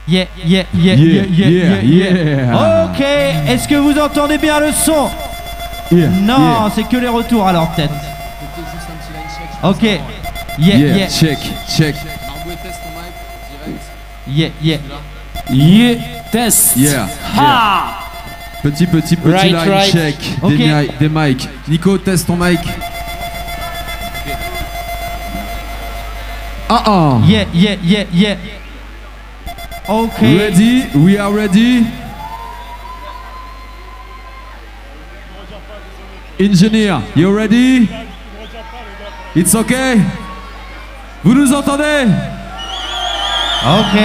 Yeah. Ok, est-ce que vous entendez bien le son? Non, c'est que les retours alors peut-être. Ok. Yeah. Check. Yeah. Test. Yeah. Petit Right, line right. check. Ok. Des mics. Nico, teste ton mic. Yeah. Ok. Ready? We are ready. Engineer, you ready? It's okay? Vous nous entendez? Ok.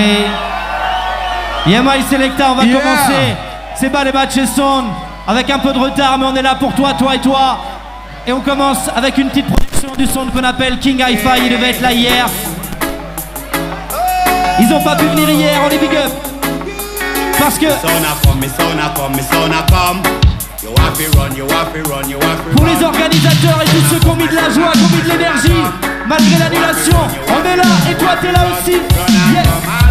My Selecta, on va Yeah. commencer. C'est bas les matchs son avec un peu de retard, mais on est là pour toi et toi. Et on commence avec une petite production du son qu'on appelle King Hi-Fi. Il devait être là hier. Ils ont pas pu venir hier, on les big up. Parce que pour les organisateurs et tous ceux qui ont mis de la joie, qui ont mis de l'énergie, malgré l'annulation, on est là et toi t'es là aussi. Yeah.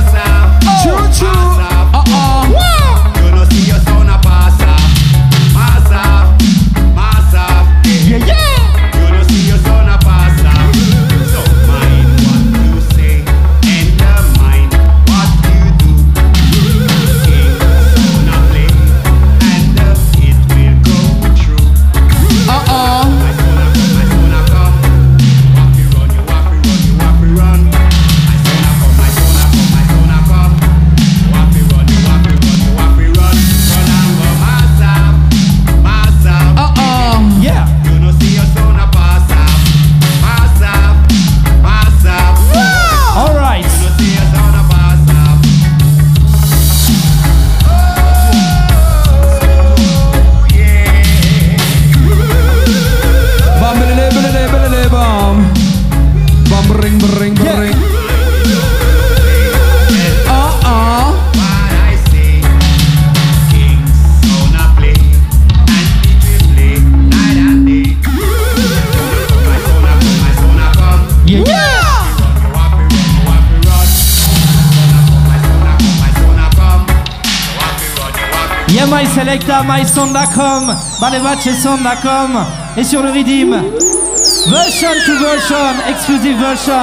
Selecta, myson.com, balematcheson.com et sur le Redeem. Version to version, exclusive version.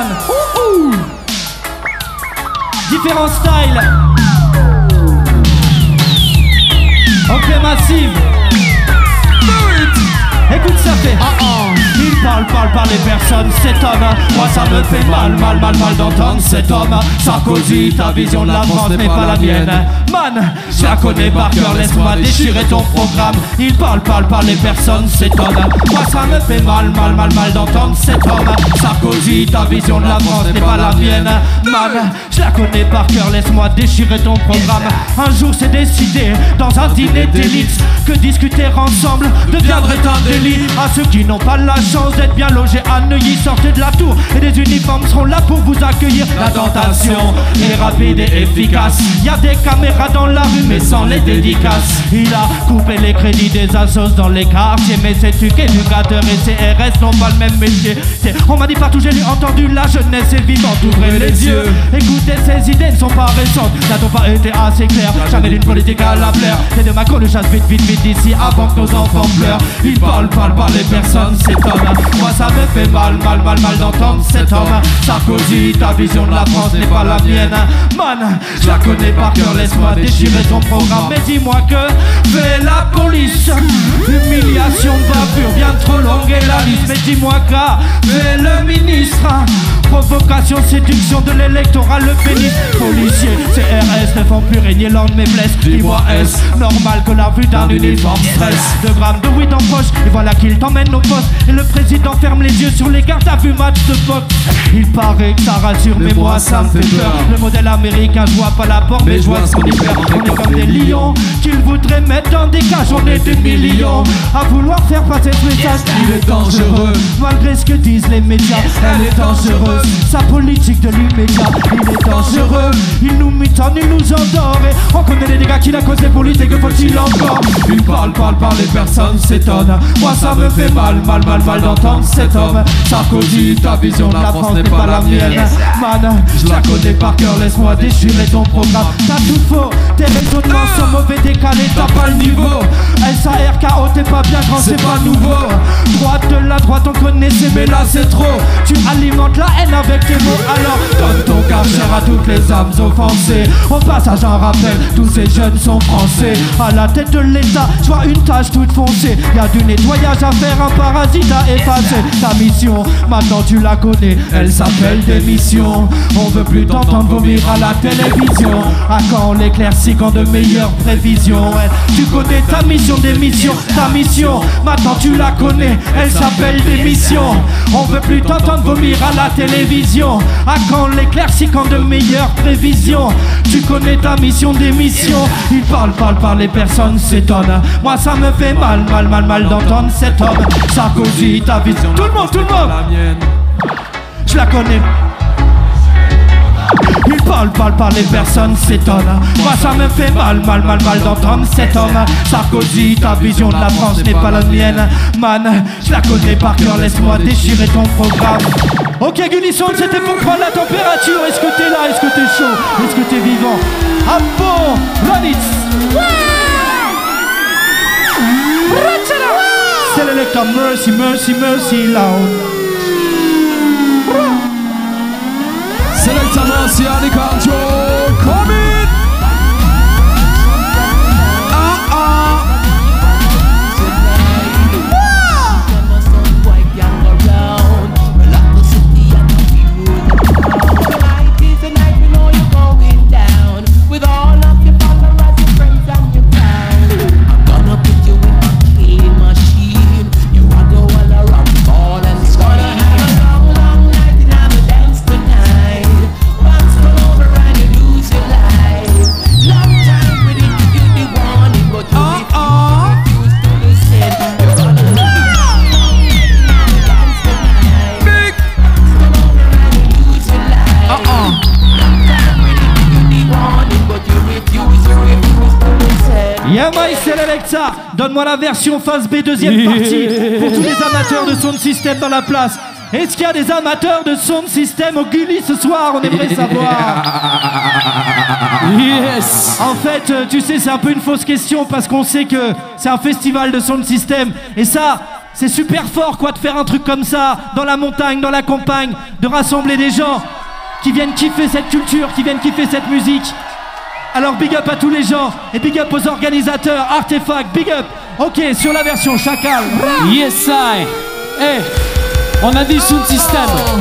Différents styles. Ok, massive. Écoute, ça fait. Il parle les personnes s'étonnent. Moi ça me fait mal d'entendre cet homme. Sarkozy, ta vision de la France n'est pas la mienne. Man, je la connais par cœur, laisse-moi déchirer ton programme. Il parle les personnes s'étonnent. Moi ça me fait mal d'entendre cet homme. Sarkozy, ta vision de la France n'est pas la mienne. Man, je la connais par cœur, laisse-moi déchirer ton programme. Un jour c'est décidé, dans un dîner d'élite, que discuter ensemble deviendrait un délit. À ceux qui n'ont pas la chance d'être bien logés à Neuilly, sortez de la tour et des uniformes seront là pour vous accueillir. La tentation est rapide et efficace. Y a des caméras dans la rue mais sans les dédicaces. Il a coupé les crédits des assos dans les quartiers, mais sais-tu qu'éducateur et CRS n'ont pas le même métier. On m'a dit partout, j'ai entendu la jeunesse est vivante. Ouvrez les yeux, écoutez, ces idées ne sont pas récentes. N'a-t-on pas été assez clair? Jamais d'une politique à la plaire. C'est de Macron le chasse vite d'ici avant que nos enfants pleurent. Il parle les personnes s'étonnent. Moi ça me fait mal d'entendre cet homme. Sarkozy, ta vision de la France n'est pas la mienne. Man, je la connais par cœur, laisse-moi déchirer ton programme. Mais dis-moi que fait la police. Humiliation, bavure, bien trop longue et la liste. Mais dis-moi qu'a fait le ministre. Provocation, séduction de l'électorat, le pénis. Policiers, CRS ne font plus régner l'ordre mais blesse. Dis-moi est-ce normal que la vue d'un uniforme stresse? 2 grammes de weed en poche et voilà qu'il t'emmène au poste. Et le président ferme les yeux sur les gardes à vue match de boxe. Il paraît que ça rassure mais moi ça me fait peur. Le modèle américain, je vois pas la porte mais je vois ce qu'on y perd. On est comme des lions qu'ils voudraient mettre dans des cages. On est des millions à vouloir faire passer ce message. Il est dangereux malgré ce que disent les médias. Elle est dangereuse, sa politique de l'immédiat. Il est dangereux, il nous 2008 ans, il nous endort. Et on connaît les dégâts qu'il a causés pour lutter, que faut-il encore? Il parle, les personnes s'étonnent. Moi ça me fait mal d'entendre cet homme. Sarkozy, ta vision de la France n'est pas la mienne. Man, je la connais par cœur, laisse-moi déchirer ton programme. T'as tout faux, tes raisonnements sont mauvais, décalés, t'as pas le niveau. SARKO, t'es pas bien grand, c'est pas nouveau. Droite de la droite, on connaissait, mais là c'est trop. Tu alimentes la haine avec tes mots, alors donne ton carcher à toutes les âmes offensées. Au passage, un rappel, tous ces jeunes sont français. À la tête de l'État, je vois une tache toute foncée. Y'a du nettoyage à faire, un parasite à effacer. Ta mission, maintenant tu la connais, elle s'appelle démission. On veut plus t'entendre vomir à la télévision. À quand l'éclaircie, quand de meilleures prévisions. Tu connais ta mission d'émission, ta mission, maintenant tu la connais, elle s'appelle démission. On veut plus t'entendre vomir à la télévision. À quand l'éclaircie, quand de meilleures prévisions. Tu connais ta mission d'émission. Il parle, les personnes s'étonnent. Moi ça me fait mal d'entendre cet homme. Sarkozy, ta vision. Tout le monde. Je la connais. Il parle, les personnes s'étonnent. Moi ça me fait mal d'entendre cet homme. Sarkozy, ta vision de la France n'est pas la mienne. Man, je la connais par cœur, laisse-moi déchirer ton programme. Ok Gulisson, c'était pour prendre la température. Est-ce que t'es là? Est-ce que t'es chaud? Est-ce que t'es vivant? Ah bon, run it. Selector, mercy loud. Selector Mercy on the control, come in! Alexa, donne-moi la version phase B, deuxième partie. Pour tous les amateurs de sound system dans la place. Est-ce qu'il y a des amateurs de sound system au Gulli ce soir? On aimerait savoir. Yes. En fait, tu sais, c'est un peu une fausse question parce qu'on sait que c'est un festival de sound system. Et ça, c'est super fort quoi de faire un truc comme ça, dans la montagne, dans la campagne, de rassembler des gens qui viennent kiffer cette culture, qui viennent kiffer cette musique. Alors big up à tous les gens et big up aux organisateurs, Artefact, big up. Ok, sur la version Chacal. Yes I. Hey, on a dit sound system.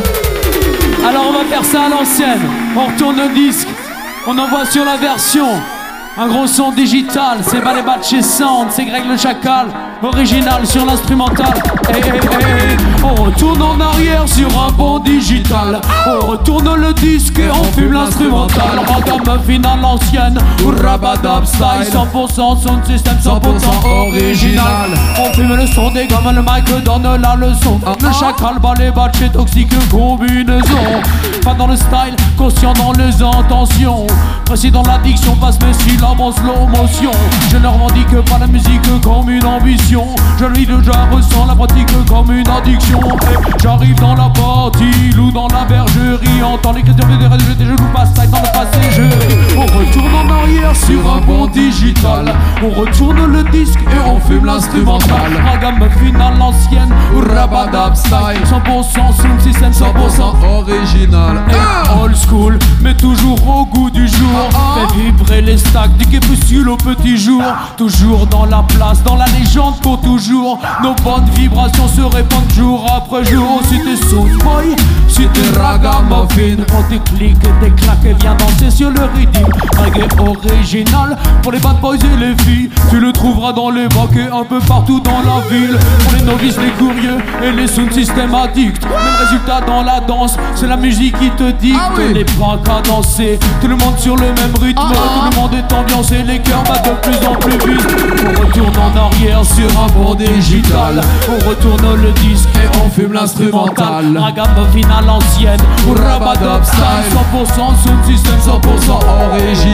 Alors on va faire ça à l'ancienne. On retourne le disque, on envoie sur la version. Un gros son digital, c'est Balébat chez Sound, c'est Greg le Chacal, original sur l'instrumental. Hey, hey, hey. On retourne en arrière sur un bon digital. On retourne le disque et on fume l'instrumental. Ragamuffin à l'ancienne, ou Rabadab style, 100% sound system, 100% original. On fume le son des gammes, le mic donne la leçon. Le Chacal, Balébat chez Toxique combinaison. Pas dans le style, conscient dans les intentions. Précis dans l'addiction, passe mes syllabes en slow motion. Je ne revendique pas la musique comme une ambition. Je lui déjà ressens la pratique comme une addiction. Et j'arrive dans la partie, loup dans la bergerie. Entends l'écriture des rêves, je joue pas style dans le passager. On retourne en arrière sur un bon digital. On retourne le disque et on fume l'instrumental. Ragamuffin à l'ancienne, ou Rabadab style, 100% sound system, 100% original. Et old school, mais toujours au goût du jour. Fait vibrer les stacks du crépuscule au petit jour. Toujours dans la place, dans la légende pour toujours. Nos bonnes vibrations se répandent jour après jour. Si t'es soulboy, si t'es ragamuffin, on déclic et des claques et viens danser sur le rythme. Reggae original pour les bad boys et les filles. Tu le trouveras dans les bacs et un peu partout dans la ville. Pour les novices, les curieux et les sound system addicts. Même résultat dans la danse, c'est la musique qui te dicte. Les pas qu'à danser, tout le monde sur le même rythme. Tout le monde est ambiancé, les cœurs battent de plus en plus vite. On retourne en arrière sur un bon digital. On retourne le disque et on fume l'instrumental. Ragamuffin à l'ancienne, ou Rabadab style, 100% sound system, 100% original.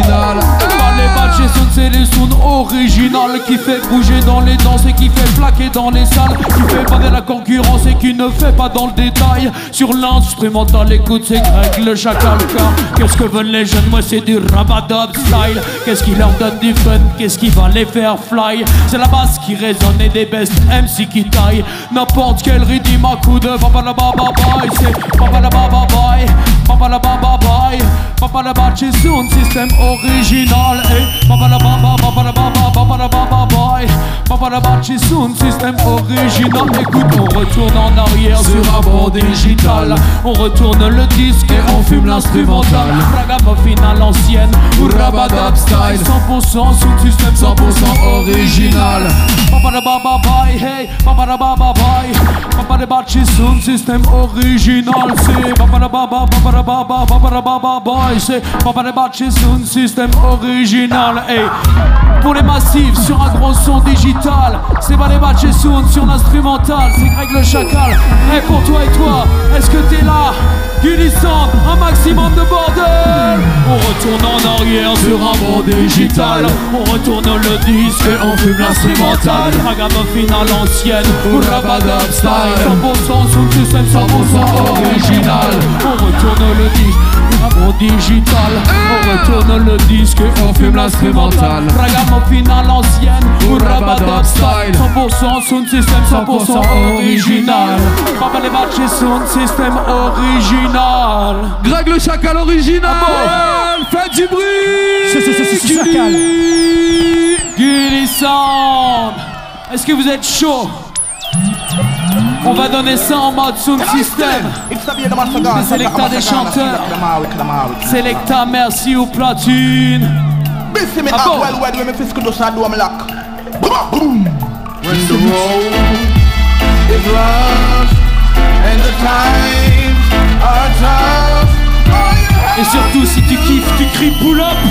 original qui fait bouger dans les danses et qui fait plaquer dans les salles, qui fait bander la concurrence et qui ne fait pas dans le détail. Sur l'instrumental, écoute, c'est Greg le Chacal. Car qu'est-ce que veulent les jeunes? Moi, c'est du rabat-dub style. Qu'est-ce qui leur donne du fun? Qu'est-ce qui va les faire fly? C'est la basse qui résonne et des best MC qui taille n'importe quel rythme à coup de papa la baba bye. C'est papa la baba bye, papa la baba bye, papa la baba chez son système original. Et papa la baba, papa la baba, papa la baba bye, papa la baba chez son système original. Écoute, on retourne en arrière sur un bord digital. On retourne le disque et on fume l'instrumental. Ragamuffin à l'ancienne ou rabat-dub style. 100% sous le système, 100% original. Papa la baba bye, hey, papa la baba bye, papa la baba chez son système original. C'est papa la baba, papa la baba, papa la baba bye. C'est papa la baba chez son système original. Hey, pour les massifs sur un gros son digital, c'est pas les baba chez son sur l'instrumental. C'est Greg le Chacal. Hey, pour toi et toi, est-ce que t'es là? Glissant, un maximum de bordel. On retourne en arrière sur un bord digital. On retourne le disque et on fume l'instrumental. Ragamuffin à l'ancienne ou rabat-dub style. 100% sous le système, 100% original. On retourne le disque au digital. On retourne le disque et on fume l'instrumental. Ragamuffin à l'ancienne ou rabat-dub style. 100% sous le système, 100% original. Papa les matchs et son système original. Greg le Chacal original. Faites du bruit. C'est Chacal. Gilly Sound. Est-ce que vous êtes chaud? On va donner ça en mode sound system. C'est Selecta des chanteurs. Selecta, merci au platine. Ah bon? When the road is rough and the times are tough, et surtout si tu kiffes, tu cries pull up.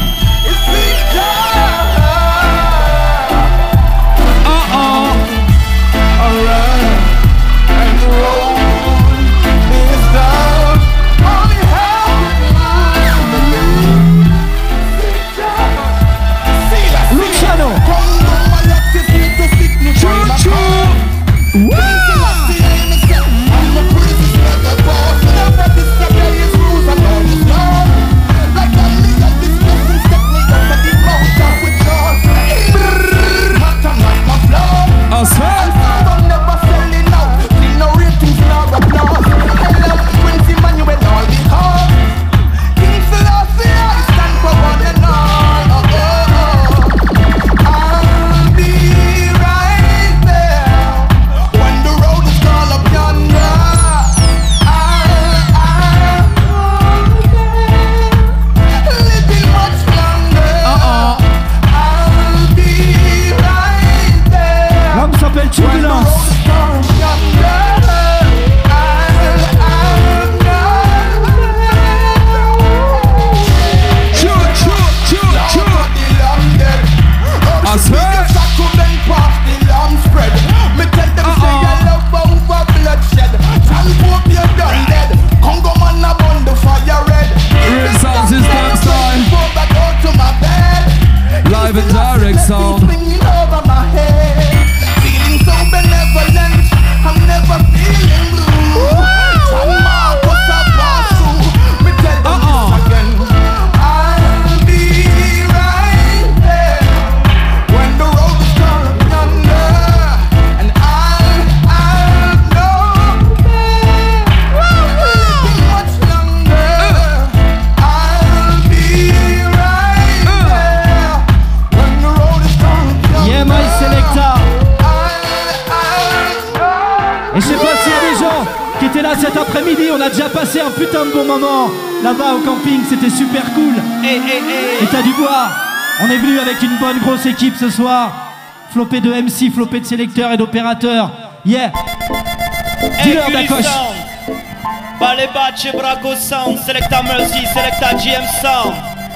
Cet après-midi, on a déjà passé un putain de bon moment là-bas au camping, c'était super cool. Et t'as dû voir, on est venu avec une bonne grosse équipe ce soir, flopé de MC, flopé de sélecteurs et d'opérateurs. Yeah. Dis-leur Dacoche. Balebache, Braco Sound, Selecta Mercy, Selecta GM Sound,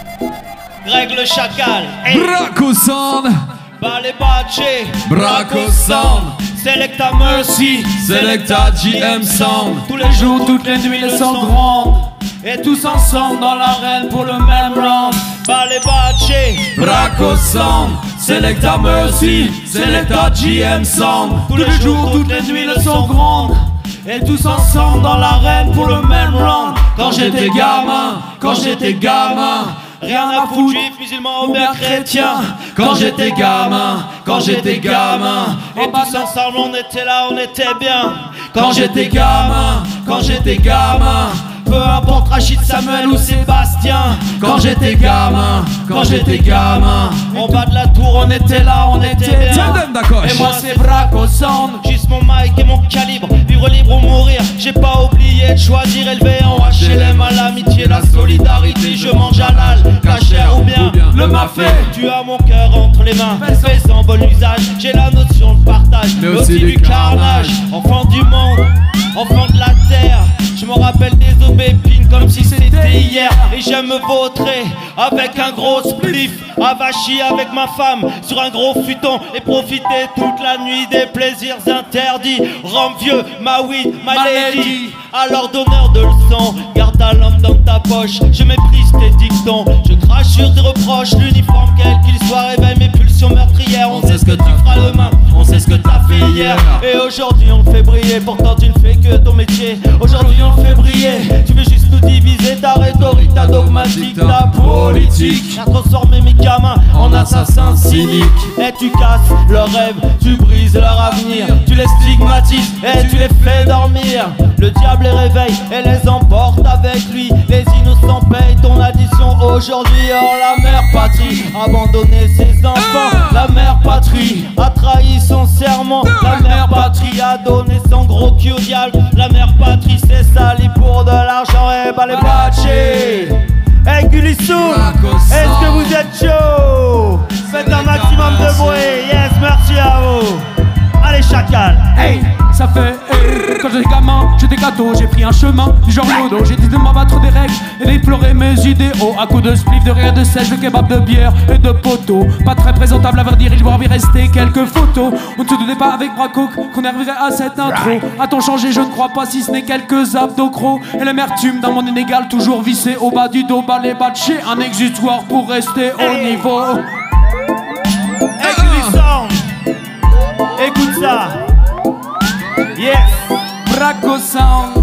Greg le Chacal. Braco Sound. Balebache, Braco Sound, Selecta Mercy, Selecta GM Sound. Tous les jours, toutes les nuits, les sons grandes. Et tous ensemble dans l'arène pour le même round. Balebache, Braco Sound, Selecta Mercy, Selecta GM Sound. Tous les jours, toutes les nuits, le son gronde. Et tous ensemble dans l'arène pour le même round. Quand j'étais gamin, rien à foutre, Juif, musulman ou bien chrétien. Quand j'étais gamin, Et tous ensemble on était là, on était bien. quand j'étais gamin, Peu importe Rachid, Samuel ou Sébastien. quand j'étais gamin, En bas de la tour on était là, on était bien. Tandem d'accord. Et moi c'est Braco Sound. Juste mon mic et mon calibre. Vivre libre ou mourir. J'ai pas oublié de choisir. Élevé en HLM à l'amitié, la solidarité. Je mange halal, cachère ou bien le mafé. Tu as mon cœur entre les mains, fais en bon usage. J'ai la notion de partage, mais aussi du carnage. Enfant du monde, enfant de la terre. Je me rappelle des aubépines comme si c'était hier. Et j'aime me vautrer avec un gros spliff. Avachi avec ma femme sur un gros futon. Et profiter toute la nuit des plaisirs interdits. Rhum vieux, ma weed, ma lady. Alors donneur de leçons, garde ta lampe dans ta poche. Je méprise tes dictons, je crache sur tes reproches. L'uniforme quel qu'il soit réveille mes pulsions meurtrières. On sait ce que tu feras demain, on sait ce que t'as fait hier. Et aujourd'hui on fait briller, pourtant tu ne fais que ton métier. Aujourd'hui on fait briller, tu veux juste nous diviser. Ta rhétorique, ta dogmatique, ta politique a transformé mes gamins en assassins cyniques. Et tu casses leurs rêves, tu brises leur avenir. Tu les stigmatises et tu les fais dormir. Le diable les réveille et les emporte avec lui. Les innocents payent ton addition aujourd'hui. Or la mère patrie a abandonné ses enfants. La mère patrie a trahi son serment. La mère patrie a donné son gros cul au diable. La mère patrie s'est salie pour de l'argent. Et bah les batchés. Hey Gulissou, est-ce que vous êtes chaud? Faites un maximum de bruit. Yes, merci à vous. Allez chacal. Hey, ça fait quand j'étais gamin, j'étais gâteau, j'ai pris un chemin du genre lodo. J'ai dit de m'abattre des règles et d'éplorer mes idéaux. À coups de spliff, de rire, de sèche, de kebab, de bière et de poteau. Pas très présentable à vrai dire, il doit y rester quelques photos. On ne se doutait pas avec Braco qu'on arriverait à cette intro. A-t-on changé? Je ne crois pas, si ce n'est quelques abdos crocs. Et l'amertume d'un monde inégal, toujours vissé au bas du dos. Bas les batchés, un exutoire pour rester au niveau. Hey Gulissou, écoute ça. Yes. Braco Sound.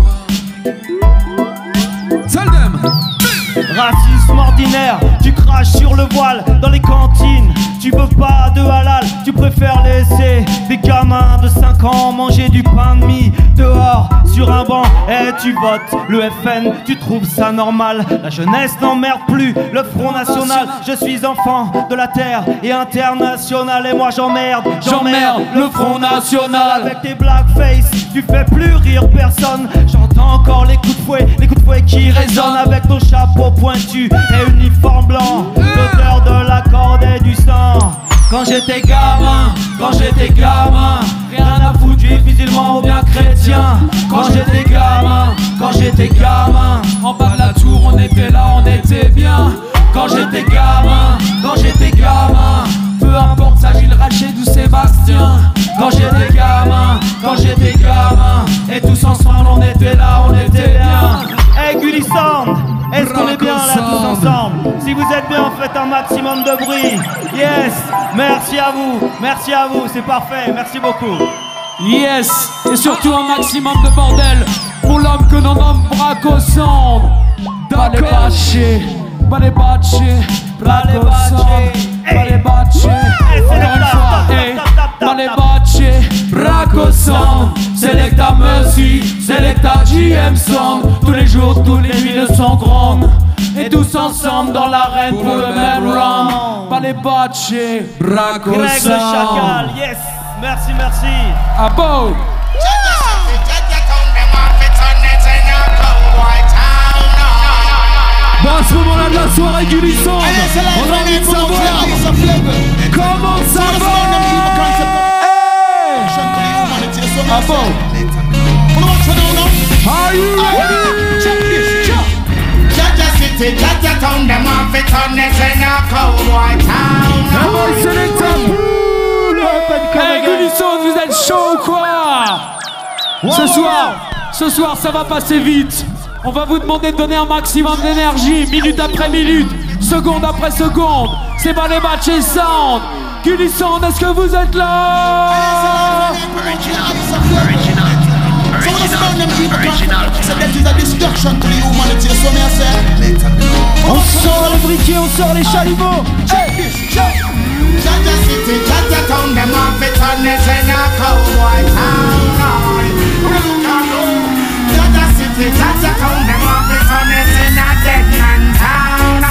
Tandem. Racisme ordinaire, tu craches sur le voile dans les cantines. Tu veux pas de halal, tu préfères laisser des gamins de 5 ans manger du pain de mie dehors sur un banc. Et tu votes le FN, tu trouves ça normal. La jeunesse n'emmerde plus le Front National. Je suis enfant de la terre et international. Et moi j'emmerde le Front National. Avec tes blackface, tu fais plus rire personne. J'entends encore les coups de fouet qui résonnent. Avec ton chapeau pointu et uniforme blanc, l'odeur de la corde et du sang. Quand j'étais gamin, rien à foutre, juif, musulman ou bien chrétien. Quand j'étais gamin, En bas de la tour, on était là, on était bien. quand j'étais gamin, Peu importe, ça Gilles Rached ou Sébastien. quand j'étais gamin, et tous ensemble on était là, on était bien. Hey Gulissou, est-ce qu'on est bien là tous ensemble? Si vous êtes bien, faites un maximum de bruit. Yes, merci à vous, c'est parfait, merci beaucoup. Yes, et surtout un maximum de bordel pour l'homme que l'on nomme Braco Sound. Braco Sound. Braco Sound, Selecta Mercy, Selecta GM Sound. Tous les jours, tous les nuits, le son gronde. Et tous ensemble dans l'arène pour le même round. Pas les batchés. Braco Greg le Sound. chacal, yes, merci. Ah bon? Bon, à ce moment-là de la soirée, Gulissou, on a envie de savoir comment ça va. Ah bon? Are you ready? Come on, Selecta, pull up and come Hey again. Gulissou, vous êtes chaud ou quoi? Ce soir ça va passer vite. On va vous demander de donner un maximum d'énergie, minute après minute, seconde après seconde. C'est pas les batchés sound. Gulisson, est-ce que vous êtes là? On sort les briquets, on sort les chalumeaux. Jaja City, Jaja Town, them off it on it in a cowboy town. Jaja City, Jaja Town, them off it on it in a dead man town.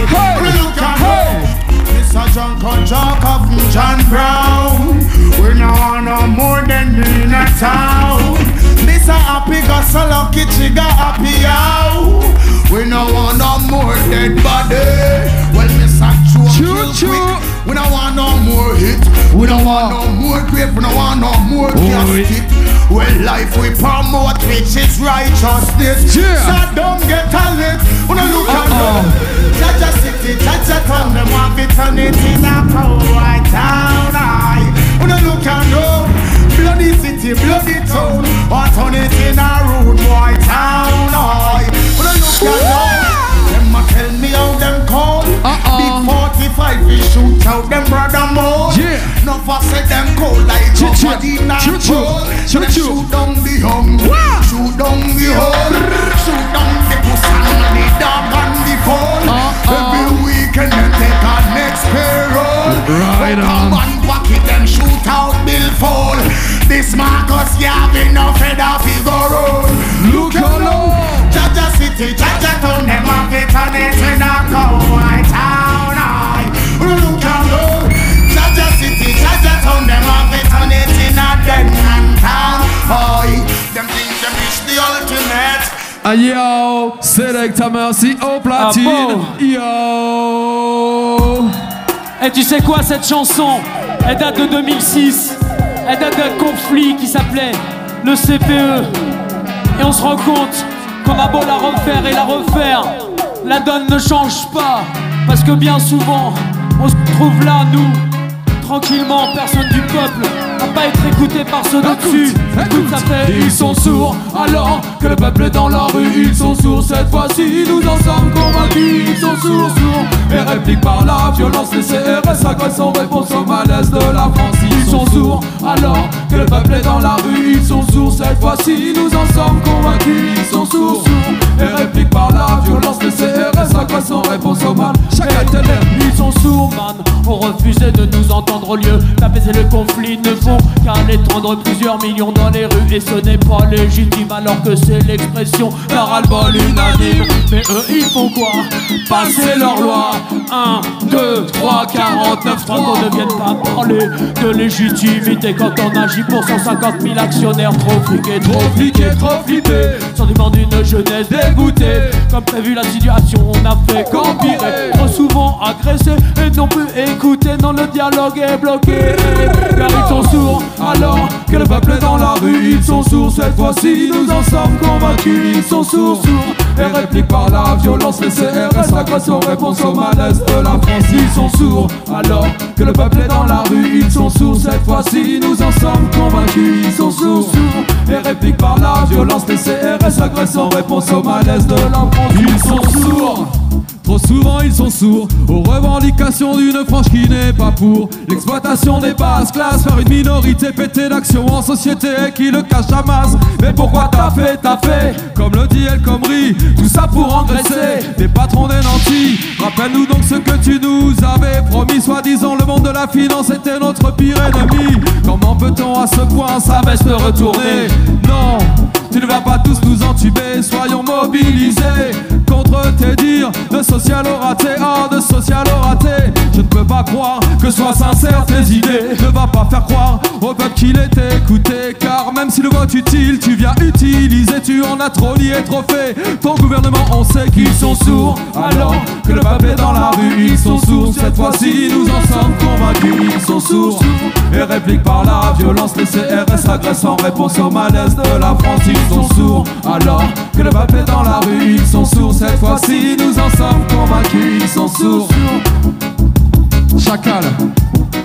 Mr. John Conjock of John Brown. We no want no more than me in a town. Mr. Happy got so lucky, she got happy out. We no want no more dead body. Well, Mr. Joe kill quick. We don't want no more hit. We don't want no more grave. We don't want no more casket. Well, life we promote, which is righteousness. So don't get a lit. We don't look at no. Jaja City, Jaja Town, them want it on it in a cowboy town. We don't look at no. Bloody city, bloody town. What on it in a rude boy town. We don't look at no. Them a tell me how them call. Big 45 we shoot out them brother more. No for say them cold like nobody not cold. Shoot down the hung, shoot down the hole, shoot down the pussy and the dog and the phone. Every weekend them take a next payroll. Come and pocket them shoot out Bill Fall. This Marcus Garvey no feather figure roll. Look alone. Jaja City, Jaja Town, them have it on it in a cowboy town. Look alone. Jaja City, Jaja Town, them have it on it in a dead man town. Them think them reach the ultimate. Yo, Selecta Mercy au platine. Yo. Et tu sais quoi, cette chanson, elle date de 2006. Elle date d'un conflit qui s'appelait le CPE. Et on se rend compte qu'on a beau la refaire et la refaire, la donne ne change pas. Parce que bien souvent, on se trouve là, nous, tranquillement, personne du peuple, à pas être écouté par ceux d'au-dessus. Écoute, ça fait, ils sont sourds, alors que le peuple est dans la rue, ils sont sourds. Cette fois-ci, nous en sommes convaincus, ils sont sourds, et répliquent par la violence, les CRS agressent en réponse au malaise de la France. Ils sont sourds, alors que le peuple est dans la rue, ils sont sourds. Cette fois-ci, nous en sommes convaincus, ils sont sourds, et répliquent par la violence, les CRS agressent en réponse au mal. Chaque télé, ils sont sourds, man, ont refusé de nous entendre au lieu d'apaiser le conflit, ne font qu'aller tendre plusieurs millions dans les rues. Et ce n'est pas légitime alors que c'est l'expression d'un ras-le-bol unanime. Mais eux ils font quoi? Passer leur loi. 1, 2, 3, 49, 3. Qu'on ne vienne pas parler de légitimité quand on agit pour 150 000 actionnaires trop fliqués, trop fliqués, trop flippés. Sentiment d'une jeunesse dégoûtée. Comme prévu la situation on a fait qu'empirer. Trop souvent agressés et non plus écoutés. Non, le dialogue est bloqué. Car ils sont sourds alors que le peuple est dans la rue. Ils sont sourds, cette fois-ci nous en sommes convaincus. Ils sont sourds, et répliquent par la violence. Les CRS agressent en réponse au malaise de la France. Ils sont sourds alors que le peuple est dans la rue. Ils sont sourds, cette fois-ci nous en sommes convaincus. Ils sont sourds, et répliquent par la violence. Les CRS agressent en réponse au malaise de la France. Ils sont sourds. Trop souvent ils sont sourds aux revendications d'une frange qui n'est pas pour l'exploitation des basses classes. Faire une minorité péter d'action en société qui le cache à masse. Mais pourquoi t'as fait comme le dit El Khomri, tout ça pour engraisser des patrons des nantis. Rappelle-nous donc ce que tu nous avais promis. Soi-disant le monde de la finance était notre pire ennemi. Comment peut-on à ce point sa veste retourner? Non, tu ne vas pas tous nous entuber. Soyons mobilisés contre tes dires de social au raté, de social au raté. Je ne peux pas croire que soient sincères tes idées. Ne va pas faire croire au peuple qu'il était écouté. Car même si le vote utile tu viens utiliser, tu en as trop lié, trop fait. Ton gouvernement on sait qu'ils sont sourds alors que le peuple est dans la rue. Ils sont sourds, cette fois-ci nous en sommes convaincus. Ils sont sourds, et répliquent par la violence. Les CRS agressent en réponse au malaise de la France. Ils sont sourds alors que le peuple est dans la rue. Ils sont sourds, cette fois-ci nous en sommes convaincus. Ils sont sourds. Chacal 2006.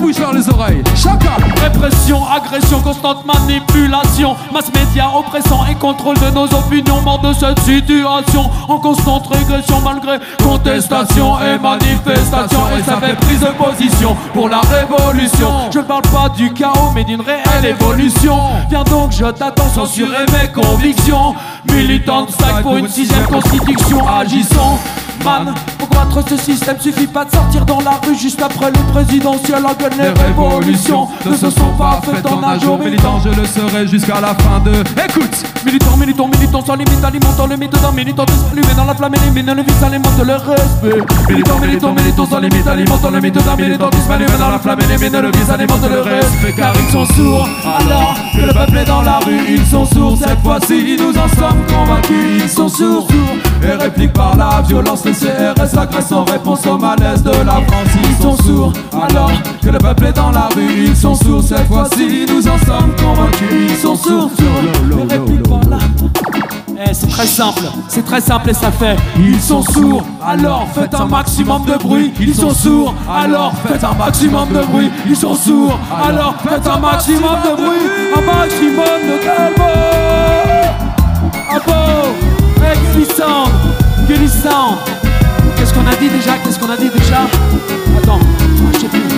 bouche vers les oreilles. Chacun. Répression, agression, constante manipulation. Mass média oppressant et contrôle de nos opinions. Mort de cette situation en constante régression malgré contestation et manifestation. Et ça fait prise de position pour la révolution. Je ne parle pas du chaos mais d'une réelle évolution. Viens donc, je t'attends, censurer mes convictions. Militant de sac pour une 6ème constitution. Agissons, man, pour combattre ce système suffit pas de sortir dans la rue juste après les présidentielles. En gueule, les révolutions ne se sont pas faites en un jour. Militant, je le serai jusqu'à la fin de... Écoute. Militant, militant, militant, sans limite, alimentant le mythe d'un militantisme allumé dans la flamme, élimine le vice, alimente le respect. Militant, militant, militant, sans limite, alimentant le mythe d'un militantisme allumé dans la flamme, élimine le vice, alimente le respect. Car ils sont sourds, alors que le peuple est dans la rue, ils sont sourds. Cette fois-ci, nous en sommes convaincus, ils sont sourds. Et répliquent par la violence, le CRS agresse en réponse au malaise de la France. Ils sont sourds, alors que le peuple est dans la rue, ils sont sourds. Cette fois-ci, nous en sommes convaincus, ils sont sourds. Et répliquent par la... c'est très simple et ça fait. Ils sont sourds, alors faites un maximum de bruit. Ils sont sourds, alors faites un maximum de bruit. Ils sont sourds, alors faites un maximum de bruit. Un maximum de calme. Ah bon, glissant. Qu'est-ce qu'on a dit déjà? Attends, je sais plus.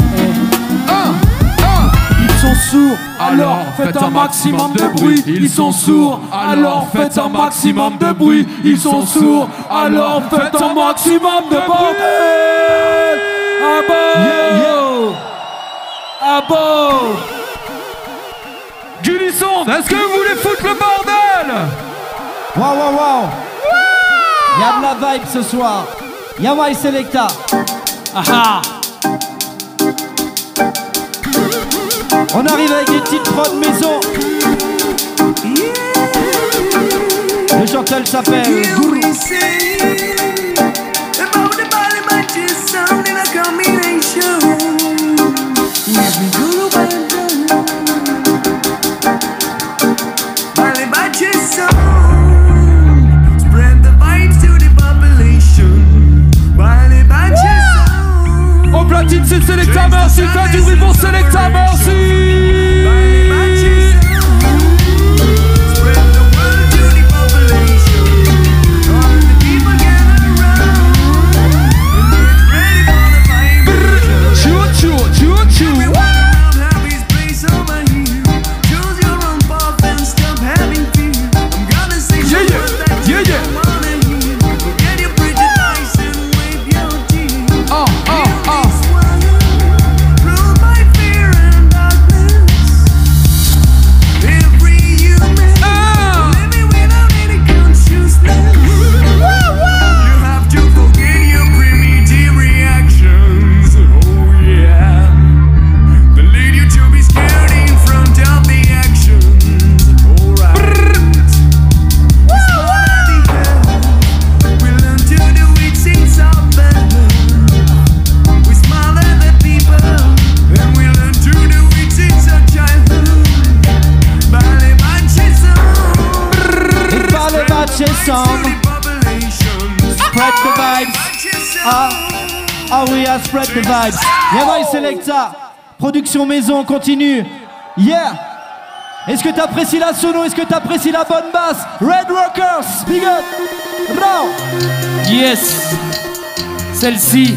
Ils sont sourds, alors faites un maximum de bruit. Ils sont sourds, alors faites un maximum de bruit. Ils sont sourds, alors faites un maximum de bordel. Ah bon, ah bon. Gulisson, est-ce que vous voulez foutre le bordel? Wow. Y'a de la vibe ce soir. Y'a My Selecta. Aha. On arrive avec des petites prods maison. Le chanteur s'appelle Gourou. Au platine, c'est Selecta, merci. Faites du bruit pour Selecta, merci. Spread the vibes. Ah oui, à spread the vibes. Y'a My Selecta. Production maison, continue. Yeah. Est-ce que t'apprécies la sono? Est-ce que t'apprécies la bonne basse? Red Rockers, big up. Bravo. Yes. Celle-ci.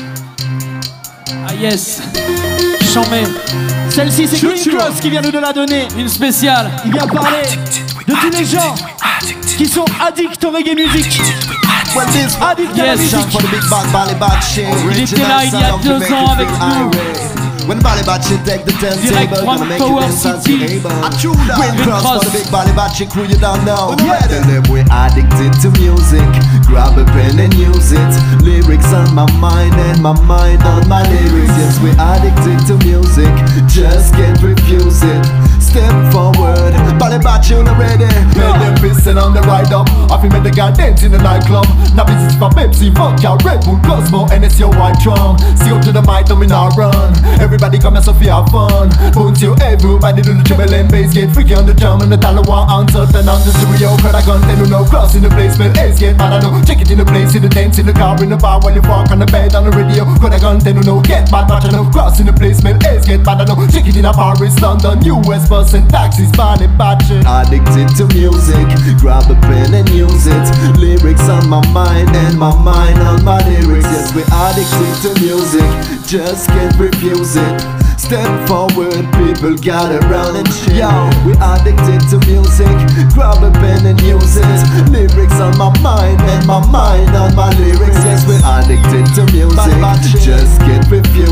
Ah yes. Chambé. Celle-ci c'est Green Cross qui vient nous de la donner. Une spéciale. Il vient parler de tous les gens qui sont addicts au reggae music. Addict à la musique. Il était là il y a 2 ans avec nous. When Bally Batchy take the 10 Direct table, from gonna make Power you dance City. I chew that. Green Cross, the big Bally Batchy crew you don't know. Tell them we're addicted to music. Grab a pen and use it. Lyrics on my mind and my mind on my lyrics. Yes, we're addicted to music. Just can't refuse it. Step forward, Bally Batchy on the ready. Make them pissing on the ride up. I feel make the guy dance in the nightclub. Now this is for Pepsi, vodka, Red Bull, Cosmo, and it's your white drum. See up to the mic, no me not run. Everybody come and so have fun. Bounce you, everybody do the treble and bass. Get freaky on the drum and the Talawa answer. Turn on the stereo, crowd I gun, then you know cross in the place. Smell ace, get mad I know. Check it in the place, in the dance, in the car, in the bar. While you walk on the bed, on the radio. Crowd I gun, then you people know get mad, but no crossing the place, man, A's get mad, I know. Chicken in a Paris, London, US bus and taxis, banning batching. Addicted to music, grab a pen and use it. Lyrics on my mind and my mind on my lyrics. Yes, we're addicted to music, just can't refuse it. Step forward, people gather around and cheer. Yo, we're addicted to music, grab a pen and use it. Lyrics on my mind and my mind on my lyrics. Yes, we're addicted to music, just can't refuse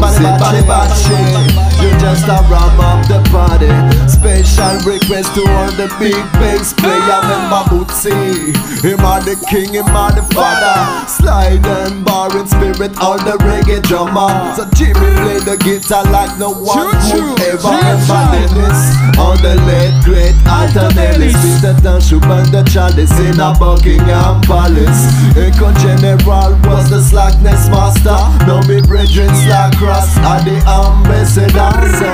it. You just a ram up the party. Special request to all the big bass player. Remember Bootsy, him are the king, him are the father. Slide and bar in spirit, all the reggae drummer. So Jimmy play the guitar like no one could ever embody this. On the late great Alton Ellis, Peter Township and the Chalice in a Buckingham Palace. Echo General was the slackness master. Now me brethren slack Ross are the ambassador.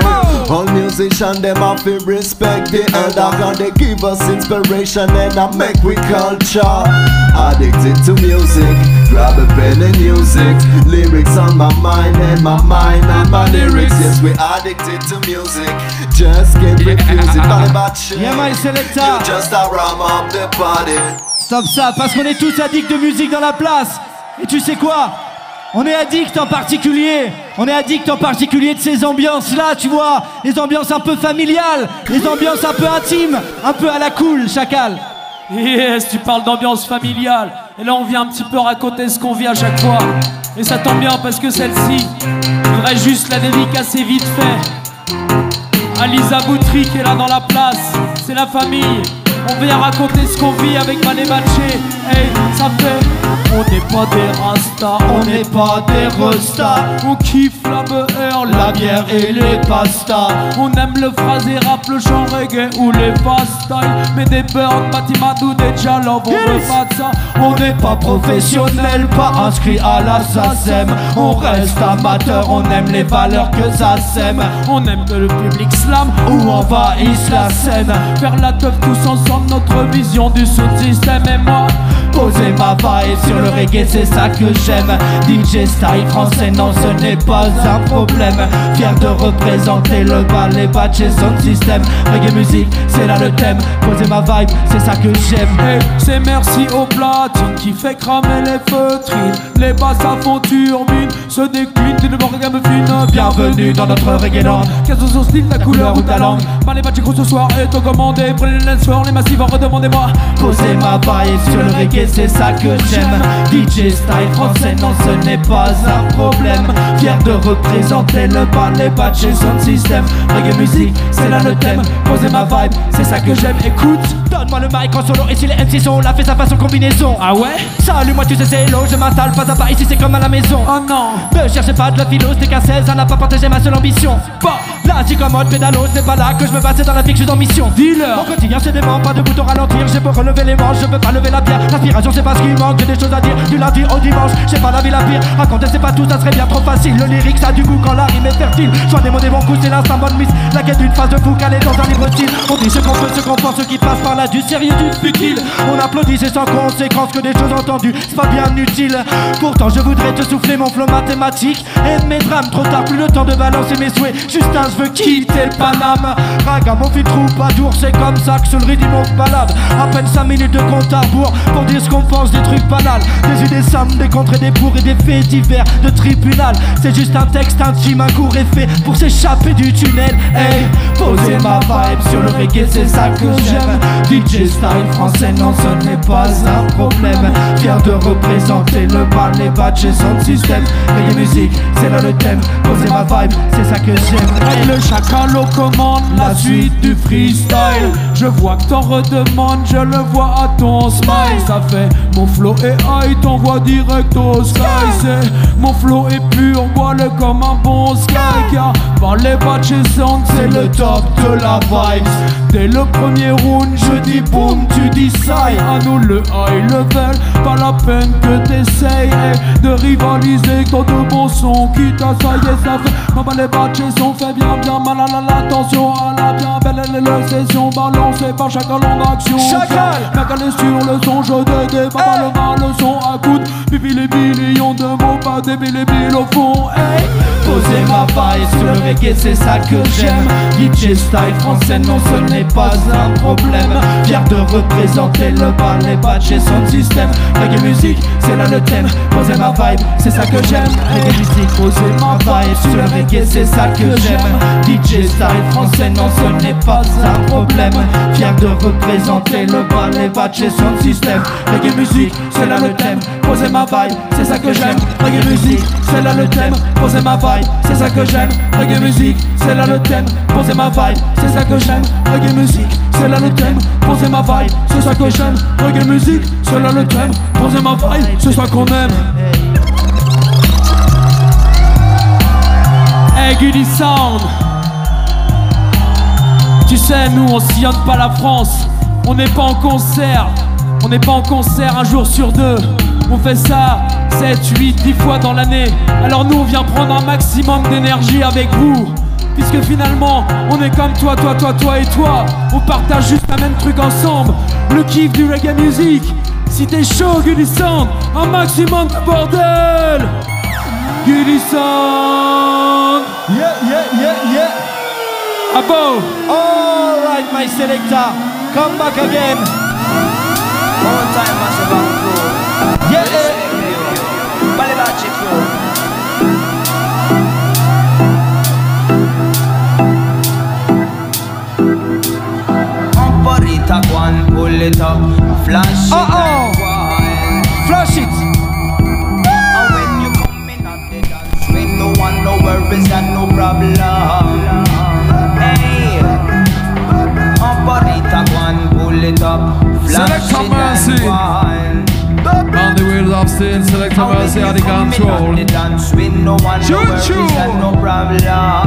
So all musicians them have to respect the elder, cause they give us inspiration and I make we culture. Addicted to music, grab a pen and music. Lyrics on my mind and my mind on my lyrics. Yes, we addicted to music, just can't refuse it. All about shit, Yeah, my selector. you just a ram up the party. Stop ça, parce qu'on est tous addicts de musique dans la place. Et tu sais quoi? On est addicts en particulier. On est addicts en particulier de ces ambiances-là, tu vois. Les ambiances un peu familiales, les ambiances un peu intimes, un peu à la cool, Chacal. Yes, tu parles d'ambiance familiale. Et là, on vient un petit peu raconter ce qu'on vit à chaque fois. Et ça tombe bien parce que celle-ci, je voudrais juste la dédicacer vite fait. À Lisa Boutry qui est là dans la place. C'est la famille. On vient raconter ce qu'on vit avec Mané Matché. Hey, ça fait... On n'est pas des rastas, On n'est pas des restas, on kiffe la beurre, la bière et les pastas. On aime le phrasé rap, le chant reggae ou les fast style. Mais des birds, bâtiments ou des jalobs, on veut pas de ça. On n'est pas professionnel, pas inscrit à la SACEM. On reste amateur, on aime les valeurs que ça sème. On aime que le public slam Ou envahisse la scène. faire la teuf tous ensemble, notre vision du sound system. Et moi, Poser ma vibe sur le reggae, c'est ça que j'aime. DJ style français, non ce n'est pas un problème. Fier de représenter le bal, les batchs et son système. Reggae musique, c'est là le thème. Poser ma vibe, c'est ça que j'aime. hey, c'est merci au platine qui fait cramer les feutrines. Les basses à fond turbine se déclinent, tout le monde gamme fine. Bienvenue dans notre reggae land. Qu'est-ce que son style, la couleur ou ta langue. Par les batchs gros ce soir est au commandé. Prenez les lens forts, les massifs, redemandez-moi. Poser ma vibe sur le reggae, c'est ça que j'aime. DJ style français, non ce n'est pas un problème. Fier de représenter le bal, les batchs et son système. Reggae musique, c'est là le thème. Poser ma vibe, c'est ça que j'aime. Écoute, donne-moi le mic en solo. Et si les MC sont là, fais sa façon combinaison. Ah ouais? Salut, moi tu sais c'est l'eau, je m'installe pas à pas, ici c'est comme à la maison. Oh non. Ne cherchez pas de la philo, c'était qu'un 16, ça n'a pas partagé ma seule ambition. Bah, Là j'y commode, pédalo, c'est pas là que je me passe, c'est dans la vie que je suis en mission. dis-leur. Mon quotidien c'est dément, pas de bouton ralentir. J'ai beau relever les manches, je peux pas lever la pierre. L'inspiration c'est pas ce qui manque, j'ai des choses à dire. Du lundi au dimanche, j'ai pas la vie la pire. Raconter c'est pas tout, ça serait bien trop facile. Le lyrique ça a du goût quand la rime est fertile. Soit des mots des bons coups, c'est l'instant bonne mise. La quête d'une phase de fou calée dans un libre style. On dit ce qu'on peut, ce qu'on pense, ce qui passe par là, du sérieux, du futile. On applaudit, c'est sans conséquence que des choses entendues, c'est pas bien utile. Pourtant je voudrais te souffler mon flow mathématique et mes drames, trop tard, plus le temps de balancer mes souhaits. Juste un, je veux quitter le Paname. Raga, mon fil troubadour, c'est comme ça que sur le rythme on se balade. À peine 5 minutes de compte à rebours pour dire ce qu'on pense des trucs banals. Des idées simples, des contre et des pour et des faits divers de tribunal. C'est juste un texte intime, un court effet pour s'échapper du tunnel. Hey, poser ma vibe sur le reggae, c'est ça que j'aime. DJ style français, non ce n'est pas un problème. Fier de représenter le bal, les batchs et son système. Reggae musique, c'est là le thème. Poser ma vibe, c'est ça que j'aime. Le chacal au commande, la suite du freestyle. Je vois que t'en redemandes, je le vois à ton smile. Ça fait mon flow est high, t'envoie direct au sky. C'est mon flow est pur, vois-le comme un bon sky. Car par les batchs et sound, c'est le top de la vibe. Dès le premier round, je dis boom, tu dis ça. À nous le high level, pas la peine que t'essayes de rivaliser dans de bons sons. Quitte à ça y est, ça fait maman les batchs et son fait bien mal à l'attention à la bien belle et les sessions balancées par chaque longue action. Chacal Ma calé sur le son, je dédé pas mal le son à coude. Pipi les millions de mots, pas des billes au fond. Hey. poser ma vaille sur le reggae, c'est ça que j'aime. DJ style français, non ce n'est pas un problème. Fier de représenter le bal, les badges et son système. Reggae musique, c'est là le thème, poser ma vibe, c'est ça que j'aime. Reggae musique, poser ma vibe sur le reggae, c'est ça que j'aime. DJ style français, non ce n'est pas un problème. Fier de représenter le bal, les badges et son système. Reggae musique, c'est là le thème, poser ma vibe, c'est ça que j'aime. Reggae musique, c'est là le thème, poser ma vibe, c'est ça que j'aime. Reggae musique, c'est là le thème, poser ma vibe, c'est ça que j'aime. Reggae musique, c'est là le thème, poser ma vibe, c'est ça que j'aime. Reggae musique, c'est là le thème, poser ma vibe, c'est ça qu'on aime. Hey Gully Sound, tu sais nous on sillonne pas la France, on n'est pas en concert, on n'est pas en concert un jour sur deux. On fait ça 7, 8, 10 fois dans l'année. Alors nous on vient prendre un maximum d'énergie avec vous, puisque finalement on est comme toi, toi, toi, toi et toi. On partage juste la même truc ensemble, le kiff du reggae music. Si t'es chaud Gully Sound, un maximum de bordel. Gully Sound. Yeah, yeah, yeah, yeah. Ah bon? Alright my selector, come back again. One time massive and crew. Yeah, Balibachi crew. Umparita one, pull it up, flash it and wine. Flash it. And when you come in at the dance, with no one, no worries and no problem. Hey, Umparita one, pull it up, flash it and wine. On the wheels of steel, Selector Mercy out of control. No problem.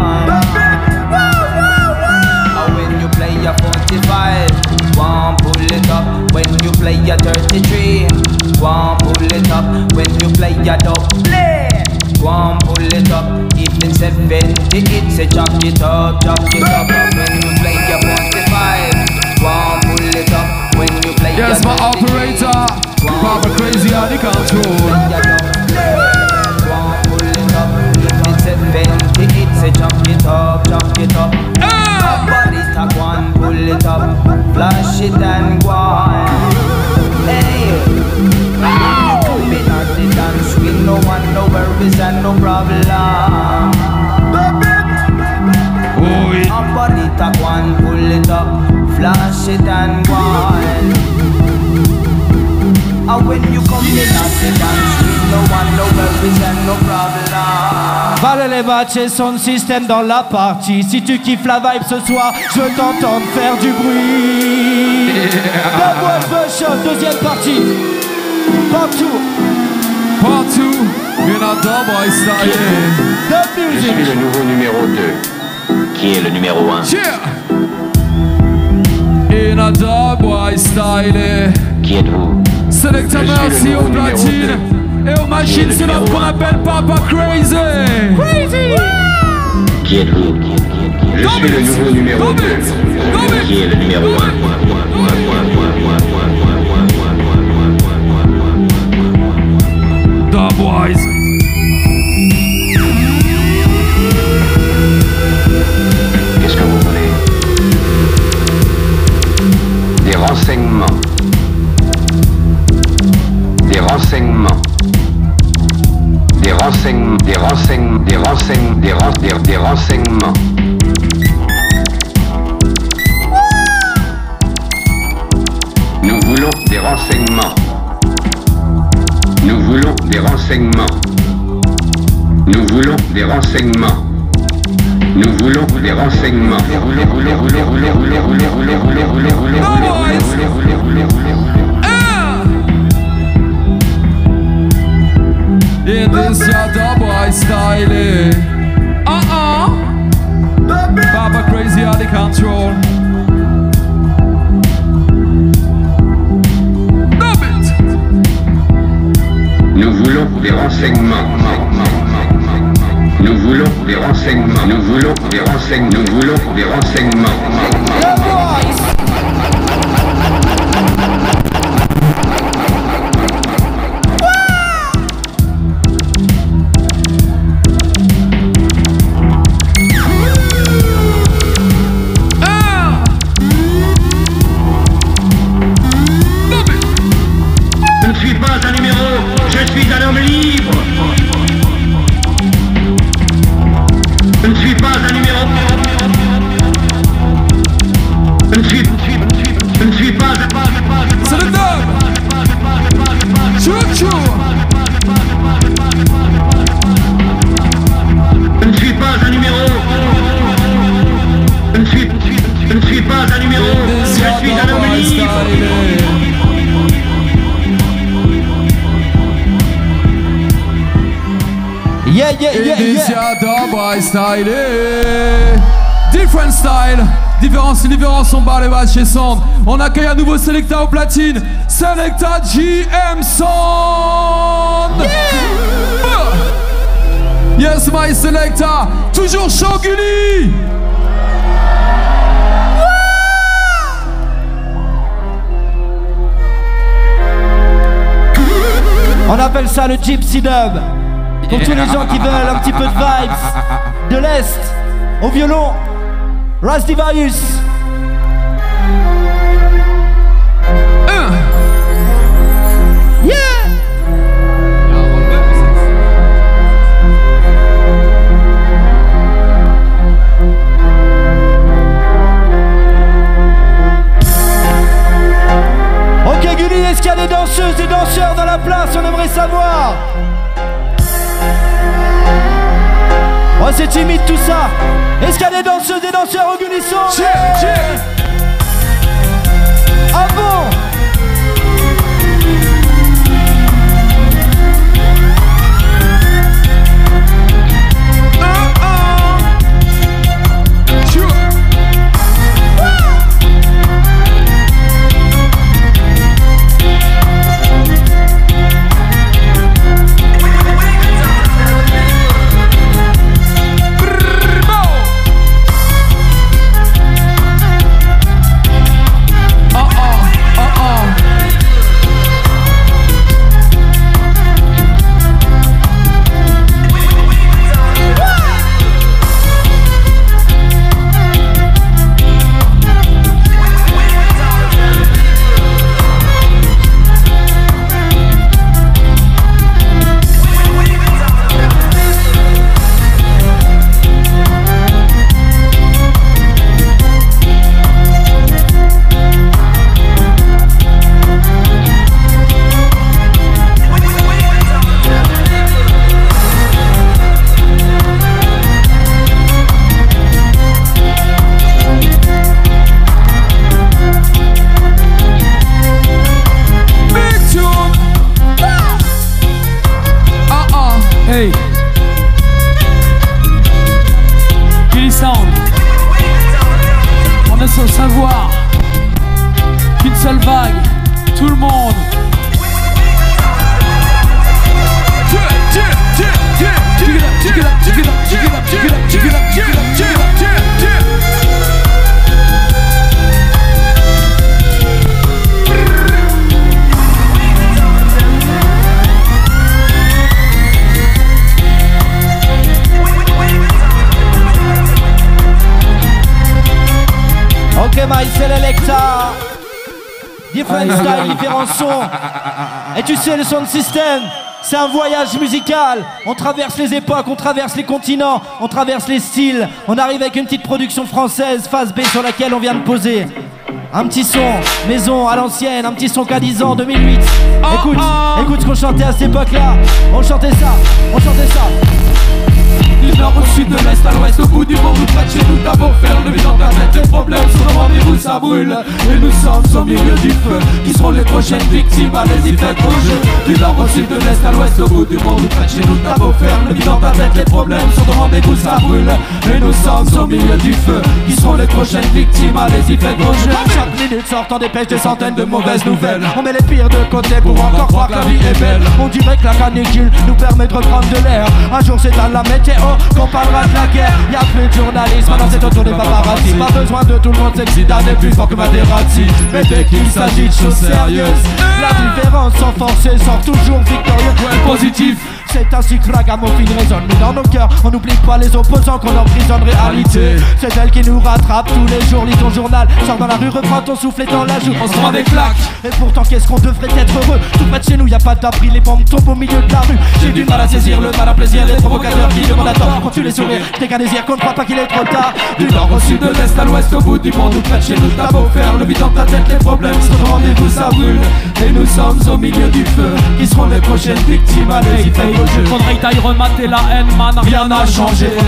And when you play a 45, one pull it up. When you play a 33, one pull it up. When you play a double, one pull it up. Even 70, it's a chop it up, chop it up. When you play a 45, one pull it up. When you play yes, my operator. Papa Crazy out of control. It's a jump it up, jump it up. Somebody stack one, pull it up, flash it and go on. Hey, come in at the dance with no one, no worries and no problem. Somebody stack one, pull it up, flash it and go on. And when you come in at the dance with no one, no worries and no problem. Valait les matchs et son système dans la partie. Si tu kiffes la vibe ce soir, je veux t'entendre faire du bruit. The Boys Version, deuxième partie. Partout. Partout. In a double style. The music. Je suis le nouveau numéro 2. Qui est le numéro 1? Yeah. In a double style. Qui êtes-vous? Selector Mercy au platine. Et aux machines, c'est notre qu'on appelle Papa Crazy. Crazy. Qui êtes-vous? Je suis le nouveau numéro 2. Qui est le numéro 1? The Boys. Qu'est-ce que vous voulez? Des renseignements. Des renseignements. Des renseignements. Des renseignements. Des renseignements. Des renseignements. Nous voulons des renseignements. Nous voulons des renseignements. Nous voulons des renseignements. Nous voulons des renseignements. In this ya double style. Papa Crazy out of control. Nous voulons des renseignements. Nous voulons des renseignements. Nous voulons des renseignements. Nous voulons des renseignements. Dobra style. Different style. Différence, on bat les bases chez Sand. On accueille un nouveau Selecta au platine. Selecta GM Sand. Yes, my Selecta. Toujours chaud, Gulli. On appelle ça le Gypsy Dub. Pour tous les gens qui veulent un petit peu de vibes. De l'Est, au violon, Rastivarius. Yeah! Ok Gulli, est-ce qu'il y a des danseuses, des danseurs dans la place? On aimerait savoir. Oh c'est timide tout ça. Est-ce qu'il y a des danseuses, des danseurs au Gulli Sand? Ah bon? Hey, Gulli Sand. On a sans savoir qu'une seule vague, tout le monde. Ok Maïs, c'est l'Electa. Different style, différents sons. Et tu sais le sound system, c'est un voyage musical. On traverse les époques, on traverse les continents, on traverse les styles. On arrive avec une petite production française, phase B sur laquelle on vient de poser. Un petit son, maison à l'ancienne, un petit son qu'à 10 ans, 2008. Écoute ce qu'on chantait à cette époque-là. On chantait ça. Du nord au sud, de l'est à l'ouest, au bout du monde, près de chez nous, t'as beau faire le vide dans ta tête, les problèmes sont au rendez-vous, ça brûle. Et nous sommes au milieu du feu, qui seront les prochaines victimes, allez-y faites vos jeux. Du nord au sud, de l'est à l'ouest, au bout du monde, près de chez nous, t'as beau faire le vide dans ta tête, les problèmes sont au rendez-vous, ça brûle. Et nous sommes au milieu du feu, qui seront les prochaines victimes, allez-y faites vos jeux. Chaque minute sortant dépêche des centaines de mauvaises nouvelles. On met les pires de côté pour encore croire que la vie est belle. On dirait que la canicule nous permet de reprendre de l'air. Un jour c'est dans la météo qu'on parlera de la guerre. Y'a plus de journalisme, maintenant c'est autour des paparazzi. Pas besoin de tout le monde s'excite à des plus fort que Materazzi. Mais dès qu'il s'agit de choses sérieuses, la différence sans forcer sort toujours victorieux. Positif. C'est ainsi que la gamophile résonne. Mais dans nos cœurs, on n'oublie pas les opposants qu'on emprisonne réalité. C'est elle qui nous rattrape tous les jours. Lis ton journal, sors dans la rue, reprends ton souffle et dans la joue. On se prend des claques. Et pourtant qu'est-ce qu'on devrait être heureux. Tout près de chez nous, y a pas d'abri, les bombes tombent au milieu de la rue. J'ai du mal à saisir le mal à plaisir des provocateurs qui demandent à tort. Quand tu les sourires, t'es qu'un désir qu'on ne croit pas qu'il est trop tard. Du nord au sud, de l'est à l'ouest, au bout du monde, tout près de chez nous, t'as beau faire le vide dans ta tête, les problèmes sont au rendez-vous, ça brûle. Et nous sommes au milieu du feu, qui seront les prochaines victimes, allez-y faites vos jeux. Faudrait que t'ailles remater la haine, man, rien n'a changé. Faudrait que t'y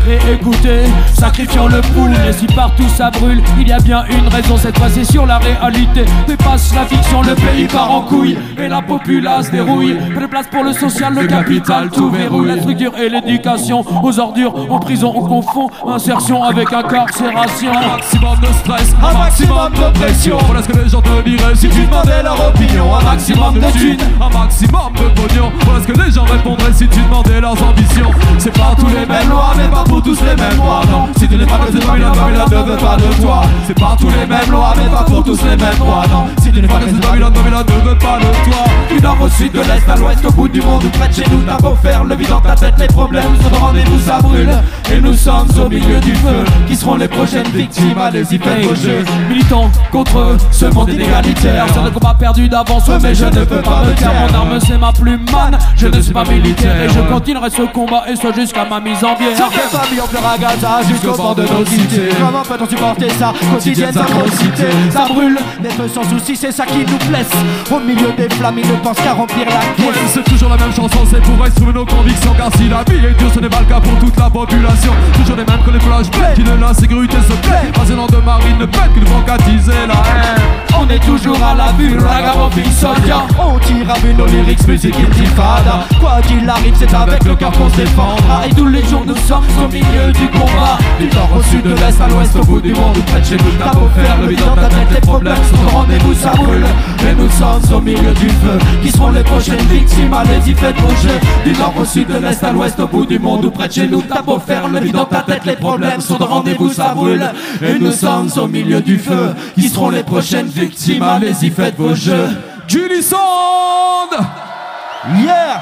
réécouter, sacrifiant le poule. Et si partout ça brûle, il y a bien une raison, cette fois c'est sur la réalité. Dépasse la fiction, le pays part en couille et la populace dérouille. Peu de place pour le social, le capital tout verrouille. La structure et l'éducation aux ordures, en prison on confond insertion avec incarcération. Un maximum de stress, un maximum de pression. Voilà ce que les gens te diraient si tu demandais leur opinion. Un maximum de thunes, un maximum de pognon. Voilà ce que les gens répondraient si tu demandais leurs ambitions. C'est pas tous les mêmes lois, mais pas pour tous les mêmes lois. Non, si tu n'es pas de Babylone, Babylone ne veut pas de toi. C'est pas tous les mêmes lois, mais pas pour tous les mêmes lois. Non, si tu n'es pas de Babylone, Babylone ne veut pas de toi. Du nord au sud, de l'est à l'ouest, au bout du monde ou près de chez nous, t'as beau faire le vide dans ta tête, les problèmes sont de rendez-vous, ça brûle. Et nous sommes au milieu du feu. Qui seront les prochaines victimes? Allez-y, faites vos jeux. Militants contre ce monde inégalitaire, c'est un combat perdu d'avance, mais je ne peux pas me taire. Mon arme c'est ma plume, man, je ne suis pas militaire. Et je continuerai ce combat, et ce jusqu'à ma mise en bière. Ça fait famille, on pleure à Gaza jusqu'au fond de nos cités. Comment peut-on supporter ça? Quotidienne atrocité. Ça brûle, d'être sans souci, c'est ça qui nous blesse. Au milieu des flammes, ils ne pensent qu'à remplir la caisse. Ouais, c'est toujours la même chanson, c'est pour exprimer nos convictions. Car si la vie est dure, ce n'est pas le cas pour toute la population. Toujours les mêmes que les flashbacks, qui de l'insécurité se plaît. Pas de Marine Le Pen qui nous font qu'attiser la haine. On est toujours à la vue, ragamuffin soldat. On tire à vue nos lyrics, musique intifada. Quoi qu'il arrive, c'est avec le cœur qu'on se défendra. Et tous les jours nous sommes au milieu du combat. Du nord au sud, de l'est à l'ouest, au bout du monde ou près de chez nous, t'as beau faire le vide dans ta tête, les problèmes sont au rendez-vous, ça brûle. Et nous sommes au milieu du feu. Qui seront les prochaines victimes? Allez-y, faites vos jeux. Du nord au sud, de l'est à l'ouest, au bout du monde ou près de chez nous, t'as beau faire le vide dans ta tête, les problèmes sont au rendez-vous, ça brûle. Et nous sommes au milieu du feu. Qui seront les prochaines victimes? Allez-y, faites vos jeux. Julie Sound. Yeah.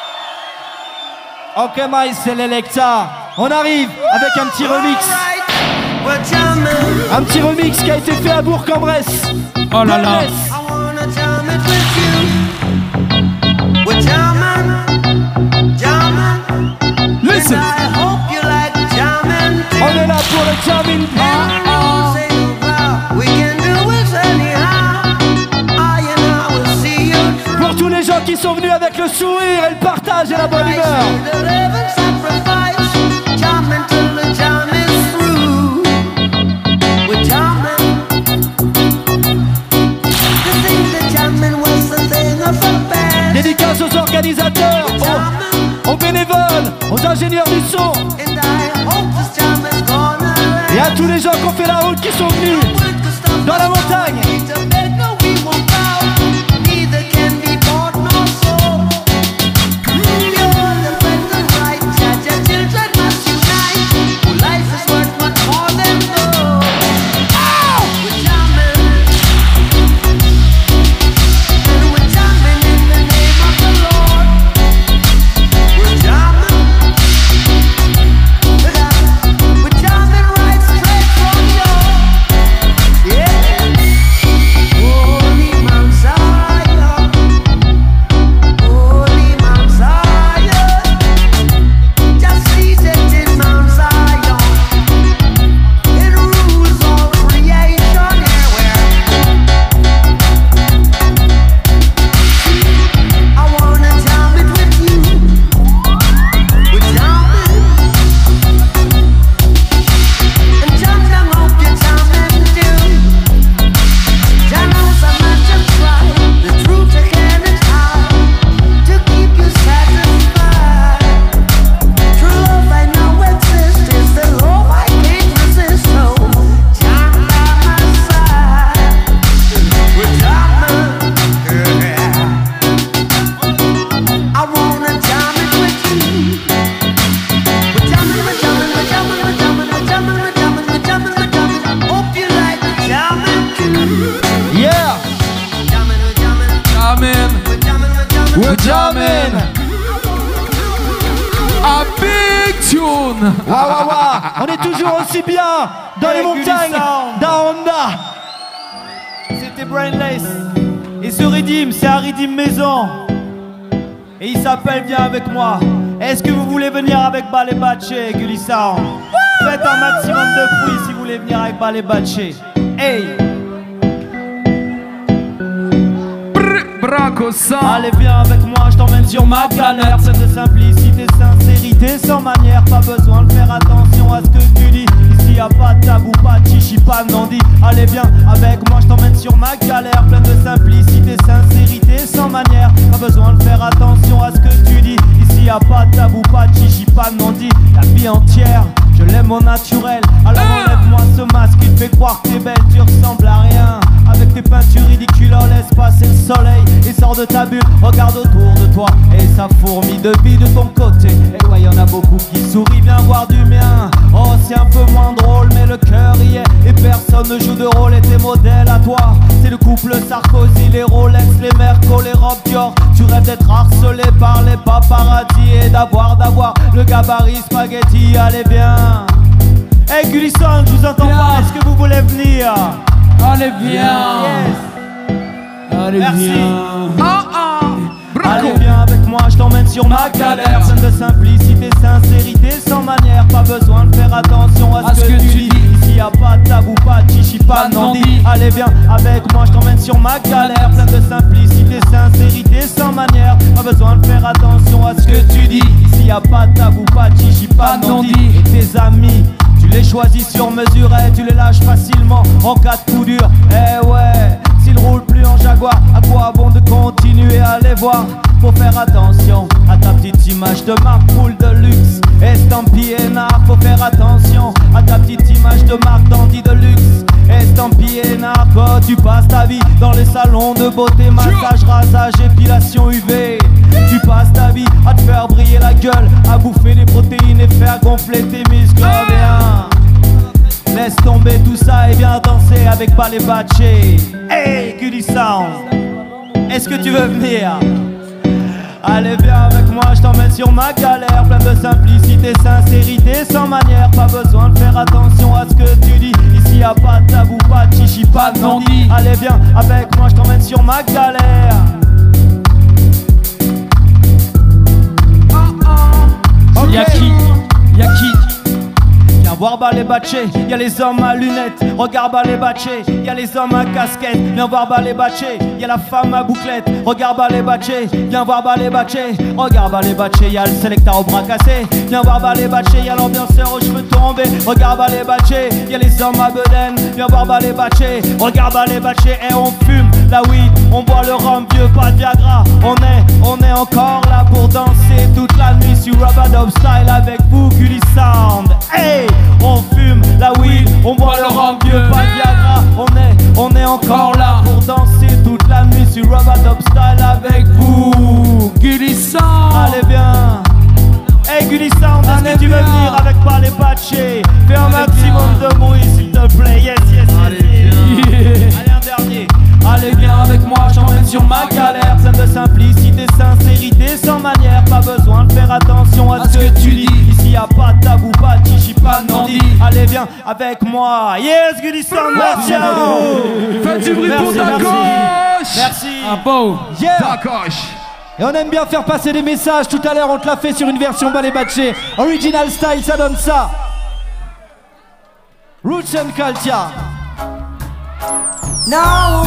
Ok, Miles, c'est l'Electa. On arrive avec un petit remix. Un petit remix qui a été fait à Bourg-en-Bresse. Oh là là. Listen. On est là pour le jamming. Pour tous les gens qui sont venus avec le sourire et le partage et la bonne humeur. Dédicace aux organisateurs, aux bénévoles, aux ingénieurs du son et à tous les gens qui ont fait la route, qui sont venus dans la montagne. We're jamming a big tune. On est toujours aussi bien dans les montagnes d'Aonda. C'était Brainless. Et ce Redeem, c'est un Redeem maison. Et il s'appelle Viens avec moi. Est-ce que vous voulez venir avec Ballet Batché, Gully Sound? Faites un maximum de bruit si vous voulez venir avec Ballet Batché. Hey! Allez viens avec moi, je t'emmène sur ma planète. Pleine de simplicité, sincérité, sans manière. Pas besoin de faire attention sur ma galère, pleine de simplicité, sincérité, sans manière. Pas besoin de faire attention à ce que tu dis. Ici y'a pas de tabou, pas de chichi, pas de non-dit. La vie entière, je l'aime au naturel. Alors enlève-moi ce masque, il te fait croire que t'es belle, tu ressembles à rien. Avec tes peintures ridicules, on laisse passer le soleil et sors de ta bulle, regarde autour de toi et ça fourmille de vie de ton côté. Et ouais, y'en a beaucoup qui sourient, viens voir du mien. Oh, c'est un peu moins drôle, mais le cœur y est. Et personne ne joue de rôle et t'es modèle à toi. C'est le couple Sarkozy, les Rolex, les Merco, les robes Dior. Tu rêves d'être harcelé par les paparazzi et d'avoir le gabarit spaghetti, allez bien. Hey Gulisson, je vous entends pas, est-ce que vous voulez venir? Allez bien. Yes. Allez Merci. bien. Allez viens avec moi, je t'emmène sur ma galère. Pleine de simplicité, sincérité, sans manière. Pas besoin de faire attention à ce que tu dis. Ici y'a pas de tabou, pas de chichi, pas de non-dit. Allez viens avec moi, je t'emmène sur ma galère. Pleine de simplicité, sincérité, sans manière. Pas besoin de faire attention à ce que tu dis. Ici y'a pas de tabou, pas de chichi, pas de non-dit. Et tes amis, tu les choisis sur mesure et tu les lâches facilement en cas de coup dur. Eh ouais, s'ils roulent plus en Jaguar, à quoi bon de continuer à les voir? Faut faire attention à ta petite image de marque poule de luxe, estampillé nard. Faut faire attention à ta petite image de marque dandy de luxe, estampillé nard. Quand tu passes ta vie dans les salons de beauté, massage, rasage, épilation UV. Tu passes ta vie à te faire briller la gueule, à bouffer des protéines et faire gonfler tes muscles. Viens, laisse tomber tout ça et viens danser avec Ballet Batché. Hey, Gully Sound, est-ce que tu veux venir? Allez viens avec moi, je t'emmène sur ma galère. Pleine de simplicité, sincérité, sans manière. Pas besoin de faire attention à ce que tu dis. Ici y'a pas de tabou, pas de chichi, pas de non-dit. Allez viens avec moi, je t'emmène sur ma galère. Y'a qui? Viens voir Ballet Batché, y'a les hommes à lunettes. Regarde Ballet Batché, y'a les hommes à casquette. Viens voir Ballet Batché, y'a la femme à bouclette. Regarde Ballet Batché, viens voir Ballet Batché. Regarde Ballet Batché, y'a le sélecteur au bras cassé. Viens voir Ballet Batché, y'a l'ambianceur aux cheveux tombés. Regarde Ballet Batché, y'a les hommes à bedaine. Viens voir Ballet Batché, regarde Ballet Batché. Et on fume la weed, on boit le rhum vieux, pas de Viagra. On est encore là pour danser toute la nuit sur Rub-a-Dub Style avec vous, Gully Sound. Hey, on fume la weed, on boit le rhum vieux, pas de Viagra. On est encore là pour danser toute la nuit sur Rub-a-Dub Style avec vous, Gully Sound. Allez bien. Hey Gully Sound, est-ce que tu veux venir avec Ballet Batché? Fais un maximum de bruit s'il te plaît. Yes. Allez, un dernier. Allez viens avec moi, j'emmène sur ma galère. Pleine de simplicité, sincérité, sans manière. Pas besoin de faire attention à ce que tu dis. Ici y'a pas de tabou, pas de chichi, pas de non-dit. Allez viens avec moi. Yes Gully Sound, merci. Faites du bruit pour ta gauche. Merci. Ah beau. Yeah. Ta gauche. Et on aime bien faire passer des messages. Tout à l'heure, on te l'a fait sur une version Ballet Batché. Original style, ça donne ça. Roots and Culture. Now,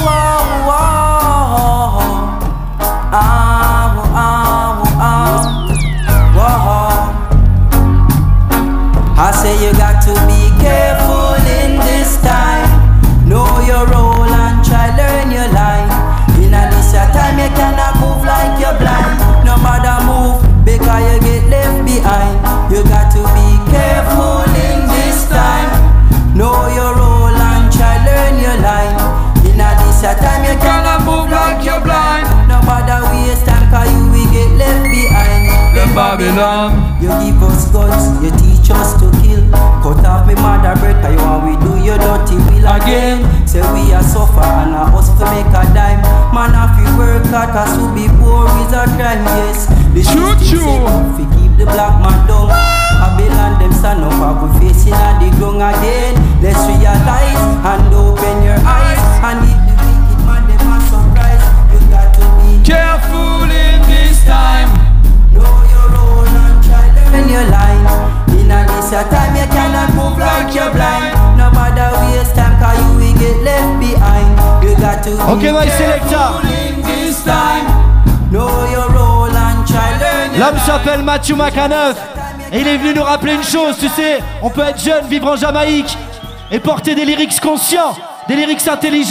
I say you got to be careful in this time. Know your role and try learn your line. In this time you cannot move like you're blind. No matter move because you get left behind. You got to be careful in this time. Know your role and try learn your line. In this time you cannot move like you're blind. No matter waste time cause you will get left behind. Babylon. You give us guns, you teach us to kill. Cut off me mother bread cause you want we do your dirty will again. Say we are suffer and a us to make a dime. Man if you work hard cause to be poor is a crime, yes. The system say if keep the black man down. Babylon them stand up and we facing at the ground again. Let's realize and open your eyes. And if the wicked man them are surprised. You got to be Careful in this time. know your role and try learn your line. In this time you cannot move like you're blind. No matter waste time cause you will get left behind. You got to Ok, my selector. in this time. Know your role and try learn your L'homme s'appelle Matthew McAnuff. Et il est venu nous rappeler une chose, tu sais, on peut être jeune, vivre en Jamaïque et porter des lyrics conscients, des lyrics intelligents.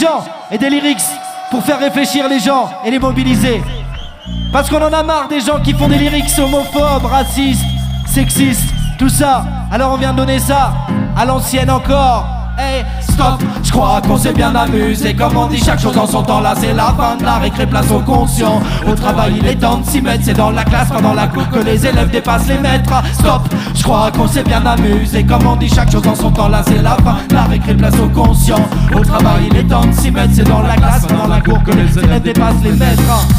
et des lyrics pour faire réfléchir les gens et les mobiliser. Parce qu'on en a marre des gens qui font des lyrics homophobes, racistes, sexistes, tout ça. Alors on vient de donner ça à l'ancienne encore. Hey, stop, je crois qu'on s'est bien amusé. Comme on dit, chaque chose en son temps. Là c'est la fin de la récré, place au conscient. Au travail il est temps de s'y mettre. C'est dans la classe, pas dans la cour que les élèves dépassent les maîtres. Stop, je crois qu'on s'est bien amusé. Comme on dit, chaque chose en son temps. Là c'est la fin de la récré, place au conscient. Au travail il est temps de s'y mettre. C'est dans la classe, pas dans la cour que les élèves dépassent les maîtres.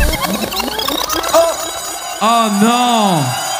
Oh non!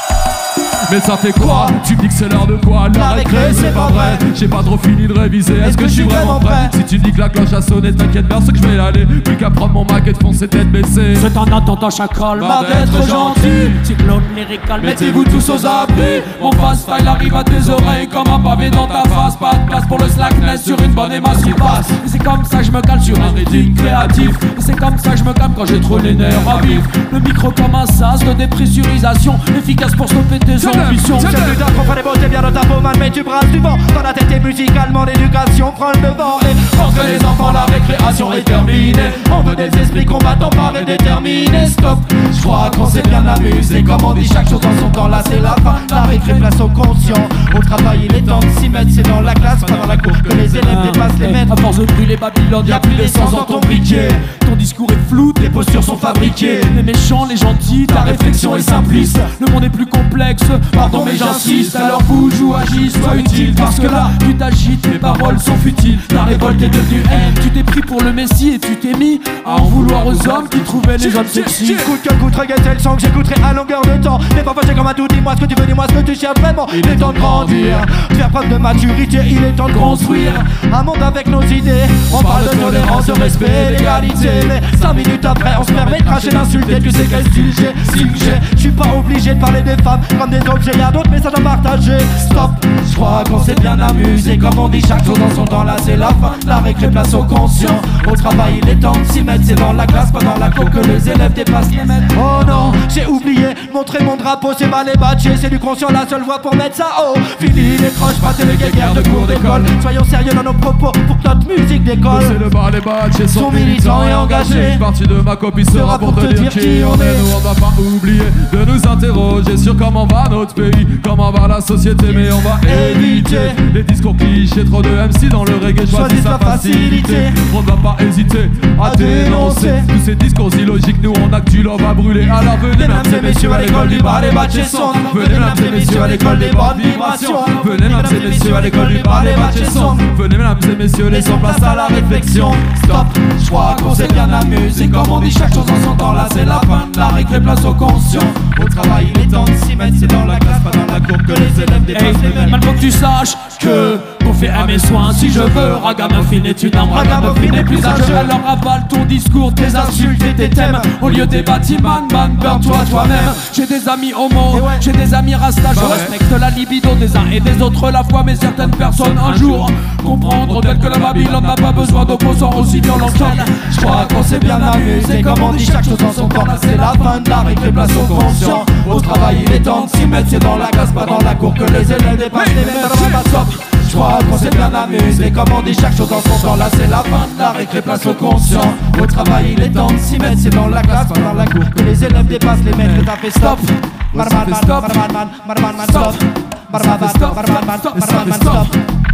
Mais ça fait quoi? Tu me dis que c'est l'heure de quoi? La récré, c'est pas vrai. J'ai pas trop fini de réviser. Est-ce que je suis vraiment prêt? Si tu dis que la cloche a sonné, t'inquiète bien, c'est que je vais y aller. Plus qu'à prendre mon Mac et de foncer tête baissée. C'est en attendant chacal, va d'être gentil. Cyclone lyrical, mettez-vous tous aux abris. Mon fast-style arrive à tes oreilles comme un pavé dans ta face. Pas de place pour le slackness sur une bonne et massive basse. Et c'est comme ça que je me cale sur un rythme créatif. Et c'est comme ça que je me calme quand j'ai trop les nerfs à vivre. Le micro comme un sas de dépressurisation, efficace pour stopper tes ambitions. C'est plus tard qu'on fait des beaux, t'es bien dans ta peau, man, mais tu brasses du vent. Dans la tête et musicalement, l'éducation prend le devant. Et entre les enfants, la récréation est terminée. On veut des esprits combattants, parés déterminés. Stop, je crois qu'on s'est bien amusé. Comme on dit, chaque chose en son temps, là c'est la fin. La récré, place au conscient. Au travail, il est temps de s'y mettre. C'est dans la classe, pas dans la cour que les élèves dépassent les maîtres. À force de brûler Babylone, y'a plus d'essence dans ton briquet. Ton discours est flou, tes postures sont fabriquées. Les méchants, les gentils, ta réflexion est simpliste. Le monde est plus complexe, pardon mais j'insiste. Alors bouge ou agis, sois utile. Parce que là, tu t'agites, tes paroles sont futiles. Ta révolte est devenue haine. Tu t'es pris pour le messie et tu t'es mis à en vouloir aux hommes qui trouvaient les hommes sexy. Coûte que coûte, regretterai le son que j'écouterai à longueur de temps. Mais parfois j'ai comme un tout, dis-moi ce que tu veux, dis-moi ce que tu cherches vraiment. Il est temps de grandir, faire preuve de maturité, il est temps de construire un monde avec nos idées. On parle de tolérance, de respect, d'égalité. Mais 5 minutes après, on se permet de cracher, d'insulter. Tu sais quel style j'ai, je suis pas obligé de parler des femmes comme des objets, y'a d'autres messages à partager. Stop, je crois qu'on s'est bien amusé. Comme on dit, chaque chose dans son temps, là c'est la fin. La récré, place au conscient. Au travail, il est temps de s'y mettre. C'est dans la classe, pas dans la cour que les élèves dépassent les maîtres. Oh non, j'ai oublié, montrer mon drapeau, c'est mal et batché. C'est du conscient, la seule voie pour mettre ça haut. Fini les croches, pas les guerres de cours d'école. Soyons sérieux dans nos propos pour que notre musique décolle. C'est le bar, les batchs sont militants et engagés. Une partie de ma copie sera pour te dire qui on est. Nous on va pas oublier de nous interroger sur comment va notre pays, comment va la société. Mais on va éviter les discours clichés, trop de MC dans le reggae, choisissent la facilité. On ne va pas hésiter à dénoncer tous ces discours illogiques. Nous on actue, on va brûler. Alors venez mesdames et messieurs à l'école du bar, les batchs sont. Venez mesdames et messieurs à l'école des bonnes vibrations. Venez mesdames et messieurs à l'école du bar, les batchs sont. Venez mesdames et messieurs, laissons place à la réflexion. Stop, je crois qu'on s'est bien amusé. Comme on dit, chaque chose en son temps, là c'est la fin de la récré, place au conscient. Au travail il est temps de s'y mettre. C'est dans la classe, pas dans la cour que les élèves dépassent les maîtres. Mal faut que tu saches que pour faire mes soins, si je veux, Ragamuffin est une arme, Ragamuffin est plus âgeux. Alors avale ton discours, tes insultes et tes thèmes. Au lieu des bâtiments, man, burn-toi toi-même. J'ai des amis homo, j'ai des amis rasta. Je respecte la libido des uns et des autres la foi. Mais certaines personnes un jour comprendront tel que la Babylone n'a pas besoin d'opposants aussi violents qu'elle. Je crois qu'on s'est bien amusé. Comme on dit, chaque chose en son temps, là c'est la fin de la récré, place au conscient. Au travail il est temps de s'y mettre. C'est dans la classe, pas dans la cour que les élèves dépassent les maîtres. Je crois qu'on s'est bien amusé. Comme on dit, chaque chose en son temps, là c'est la fin de la récré, place au conscient. Au travail il est temps de s'y mettre. C'est dans la classe, pas dans la cour que les élèves dépassent les maîtres. T'as fait stop, Marman, stop, Marman, stop, Marman, stop, Marman, stop, Marman, stop,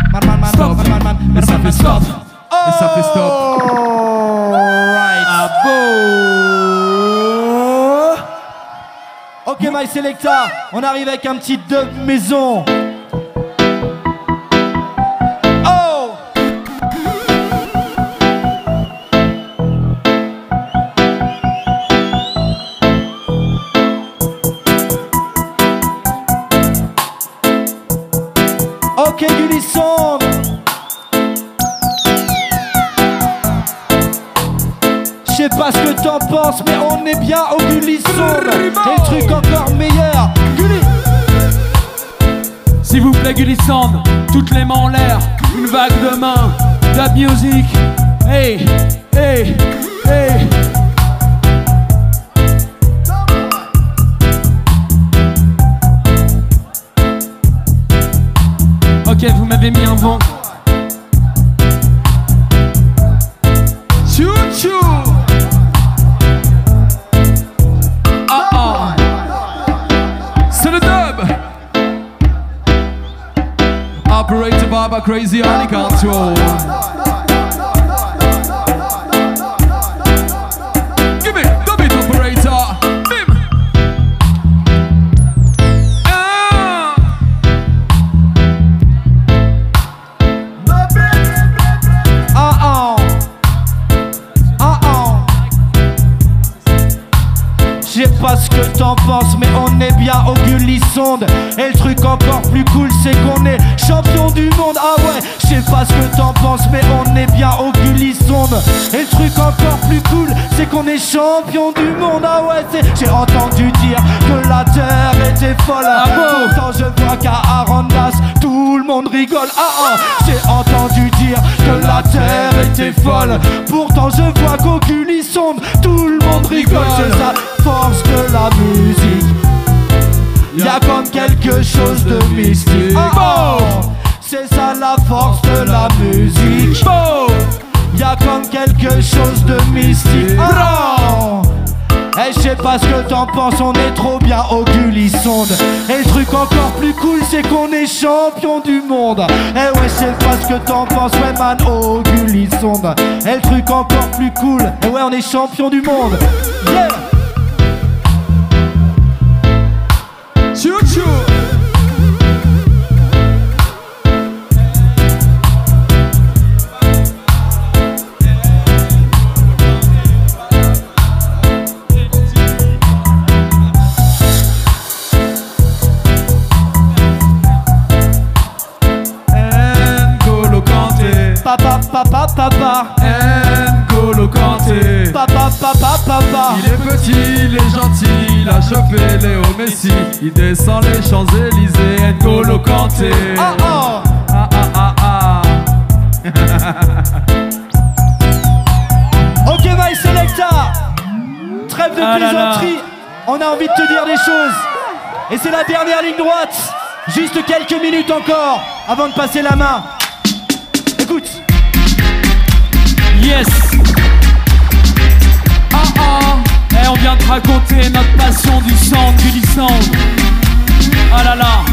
Marman, stop. Et ça fait stop. Alright. Ah bon. Ok, My Selecta, on arrive avec un petit dub maison. Ok, Gully Sound. Je sais pas ce que t'en penses, mais on est bien au Gully Sound. Et le truc encore meilleur, Gully. S'il vous plaît, Gully Sound, toutes les mains en l'air, une vague de mains, la music. Hey, hey, hey. Ok, vous m'avez mis un vent. Tune. Operated by Crazy Honey Control. Give me the beat operator. Bim. Je sais pas ce que t'en penses, mais on est bien au Gulisonde. Et le truc encore plus cool, c'est qu'on est champion du monde. Ah ouais, je sais pas ce que t'en penses, mais on est bien au Gulisonde. Et le truc encore plus cool, c'est qu'on est champion du monde. Ah ouais, j'ai entendu dire que la terre était folle. Pourtant je vois qu'à Arandas, tout le monde rigole. J'ai entendu dire que la terre était folle. Pourtant je vois qu'au Gulisonde, tout le monde rigole. C'est ça, force de la musique. Y'a comme quelque chose de mystique. C'est ça la force de la musique. Y'a comme quelque chose de mystique. Et je sais pas ce que t'en penses, on est trop bien au Gulisonde. Et le truc encore plus cool, c'est qu'on est champion du monde. Et ouais, je sais pas ce que t'en penses, ouais man, au Gulisonde. Et le truc encore plus cool, et ouais, on est champion du monde. Yeah. Chou-chou. N'Golo Kanté. Papa, papa, papa. N'Golo Kanté. Papa, papa, papa. Il est petit, il est gentil, il a chopé Léo Messi. Il descend les Champs-Élysées, N'Golo Kanté. Ok, my selecta. Trêve de plaisanterie. On a envie de te dire des choses. Et c'est la dernière ligne droite. Juste quelques minutes encore avant de passer la main. Écoute. Yes. Et on vient de raconter notre passion du sang, du licence. Ah là là.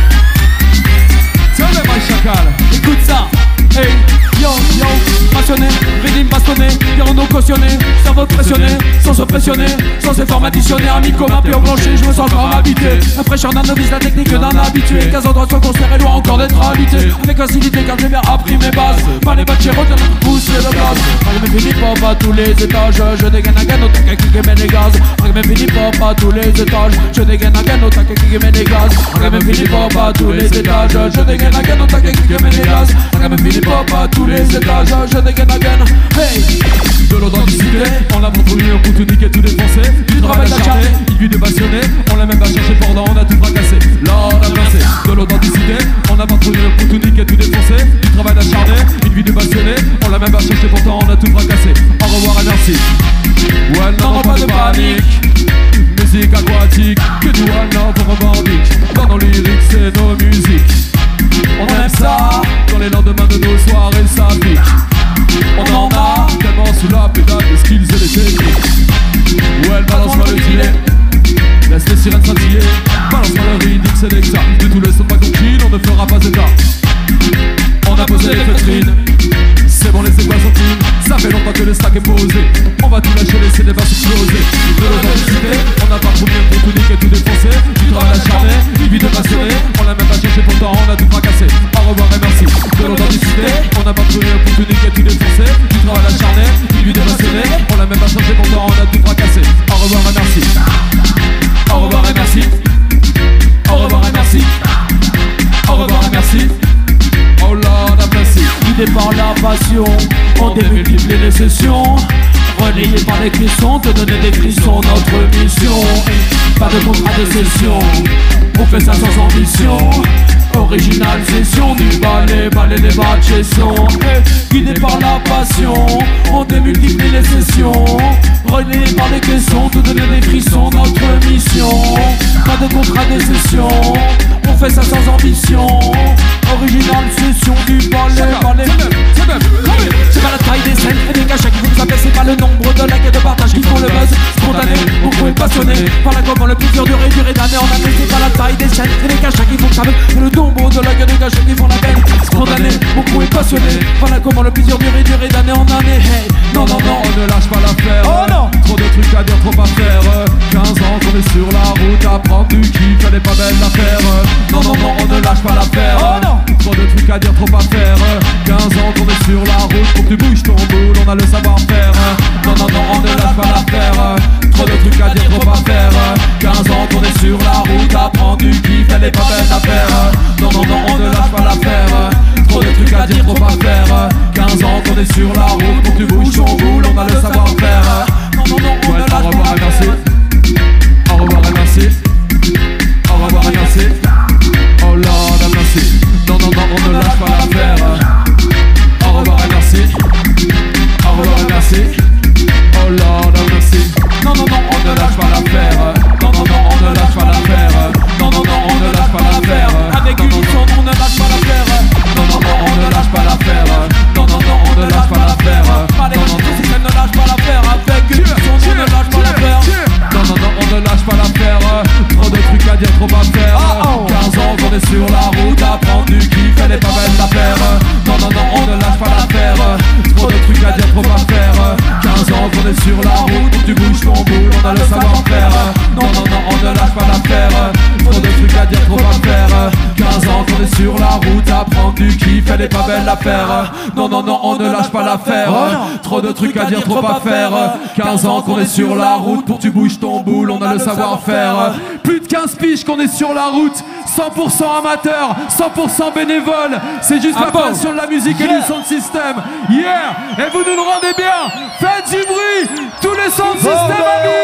Tiens, mais chacal. Écoute ça. Hey, yo, yo, passionné, rythme bastonné, piano cautionné, cerveau pressionné, sans se pressionner, sans effort m'additionner, un micro mappé au plancher, je me sens encore habité. La fraîcheur d'un novice, la technique d'un habitué, 15 endroits sont construits et loin encore d'être habité. Avec facilité car j'ai bien appris mes bases, pas les batchés, retenir, pousser le gaz. Avec mes Philippe Pop à tous les étages, je dégaine un gain au tac à kicker mes les gaz. Avec mes Philippe Pop à tous les étages, je dégaine un gain au tac à kicker mes les gaz. Avec mes Philippe Pop à tous les étages, je dégaine un gain au tac à kicker mes les gaz. Avec mes Philippe Pop à tous les étages, je dégaine un gain. Hey! De l'authenticité, on l'a montré pour tout niquer, tout défoncer. Du travail acharné, une vie de passionné. On l'a même pas cherché pendant, on a tout fracassé. Là on a placé de l'authenticité, on a montré pour tout niquer, tout défoncer. Du travail acharné, une vie de passionné. On l'a même pas cherché pourtant, on a tout fracassé. Au revoir et merci. Ouais, non, pas de panique. Musique aquatique, que du one love on revendique. Dans nos lyrics, c'est nos musiques. On aime ça, dans les lendemains de nos soirées, ça pique. On en a tellement sous la pédale des skills et des techniques. Ouais, balance-moi le filet, laisse les sirènes scintiller. Balance-moi le rythme, c'est l'exa. De tous les sons pas compris, on ne fera pas état. On a posé les feutrines, c'est bon, les étoiles sont clean. Ça fait longtemps que le stack est posé. On va tout lâcher, laisser les basses exploser. De l'authenticité, on n'a pas trop bien pour tout niquer, tout défoncer. Du travail acharné, une vie de passionné. On l'a même pas cherché pourtant, on a tout fracassé. Au revoir et merci. De l'authenticité, on n'a pas trop bien pour tout niquer, tout défoncer. Du travail acharné, une vie de passionné. On l'a même pas cherché pourtant, on a tout fracassé. Au revoir et merci. Au revoir et merci. Au revoir et merci. Au revoir et merci. Oh Lord, merci. Guidé par la passion, on démultiplie les sessions. Relayé par les frissons, te donner des frissons, notre mission. Pas de contrat de session, on fait ça sans ambition. Original session du ballet, ballet des batchs sons. Guidé par la passion, on démultiplie les sessions. Relayé par les caissons, te donner des frissons, notre mission. Pas de contrat de session, on fait ça sans ambition. Original session du ballet, ballet. C'est pas la taille des scènes et des cachets qui vous appellent, c'est pas le nombre de likes et de partages qui font le buzz. Spontané, beaucoup est passionné par la comment le plus dur d'année en année. C'est pas la taille des scènes et des cachets qui font le buzz, c'est le nombre de likes et de cachets qui font la peine. passionné. Voilà comment le plaisir dure et durer d'année en année. Hey, non, non, non, on ne lâche pas l'affaire. Oh non. Trop de trucs à dire, trop à faire. 15 ans qu'on est sur la route à prendre du kiff, elle est pas belle l'affaire. Non, non, non, on ne lâche pas l'affaire. Oh non. Trop de trucs à dire, trop à faire. 15 ans qu'on est sur la route, pour que tu bouges ton boule, on a le savoir-faire. Non, non, non, on ne lâche pas l'affaire. Trop de trucs à dire, trop à faire. 15 ans qu'on est sur la route à prendre du kiff, elle est pas belle l'affaire. Non, non, non, on ne lâche pas l'affaire. Trop de trucs à dire, trop à faire. 15 ans qu'on est sur la route, pour que tu bouges ton boule, on a le savoir-faire. Non, non, non, on ne lâche pas l'affaire. Au revoir et merci. Au revoir et merci. Au revoir et merci. Oh Lord have mercy. Non, non, non, on ne lâche pas l'affaire. Au revoir et merci. Au revoir et merci. Oh Lord have mercy. Non, non, non, on ne lâche pas l'affaire. Non, non, non, on ne lâche pas l'affaire. Non, non, non, on ne lâche pas l'affaire. Avec une sonde, on ne lâche pas l'affaire. Non, non, non, on ne lâche pas l'affaire. Non, non, non, on ne lâche pas l'affaire. Allez, si elle ne lâche pas l'affaire. Avec une sonde, on ne lâche pas l'affaire. Non, non, non, on ne lâche pas l'affaire. Trop de trucs à dire, trop à faire. 15 ans qu'on est sur la route à prendre du kiff, elle est pas belle l'affaire. Non, non, non, on ne lâche pas l'affaire. Trop de trucs à dire, trop à faire. 15 ans qu'on est sur la route, tu bouges ton boule, on a le savoir-faire. Non, non, non, on ne lâche pas l'affaire. Trop de trucs à dire, trop à faire. 15 ans qu'on est sur la route à prendre du kiff, elle est pas belle l'affaire. Non, non, non, on ne lâche pas l'affaire. Trop de trucs à dire, trop à faire. 15 ans qu'on est sur la route, pour tu bouges ton boule, on a le savoir-faire. Plus de 15 piges qu'on est sur la route, 100% amateur, 100% bénévole. C'est juste la passion de la musique et du son de système. Yeah. Et vous nous le rendez bien. Faites du bruit. Tous les sons de système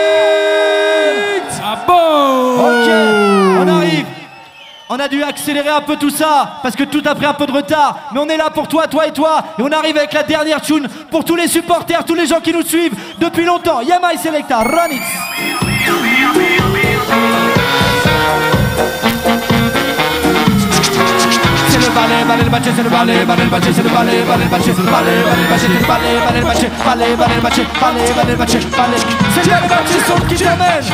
habitent. Ah bon. Ok, on arrive. On a dû accélérer un peu tout ça parce que tout a pris un peu de retard. Mais on est là pour toi, toi et toi. Et on arrive avec la dernière tune pour tous les supporters, tous les gens qui nous suivent depuis longtemps. Yamai Selecta, run it. Ballet, le bâché, c'est le ballet, ballet, le bâché, c'est le ballet, ballet, le bâché, c'est le ballet, ballet, le bâché, c'est le ballet, ballet, le bâché, ballet, ballet, le bâché, ballet, ballet, le bâché, ballet. C'est le bâché son qui t'amène.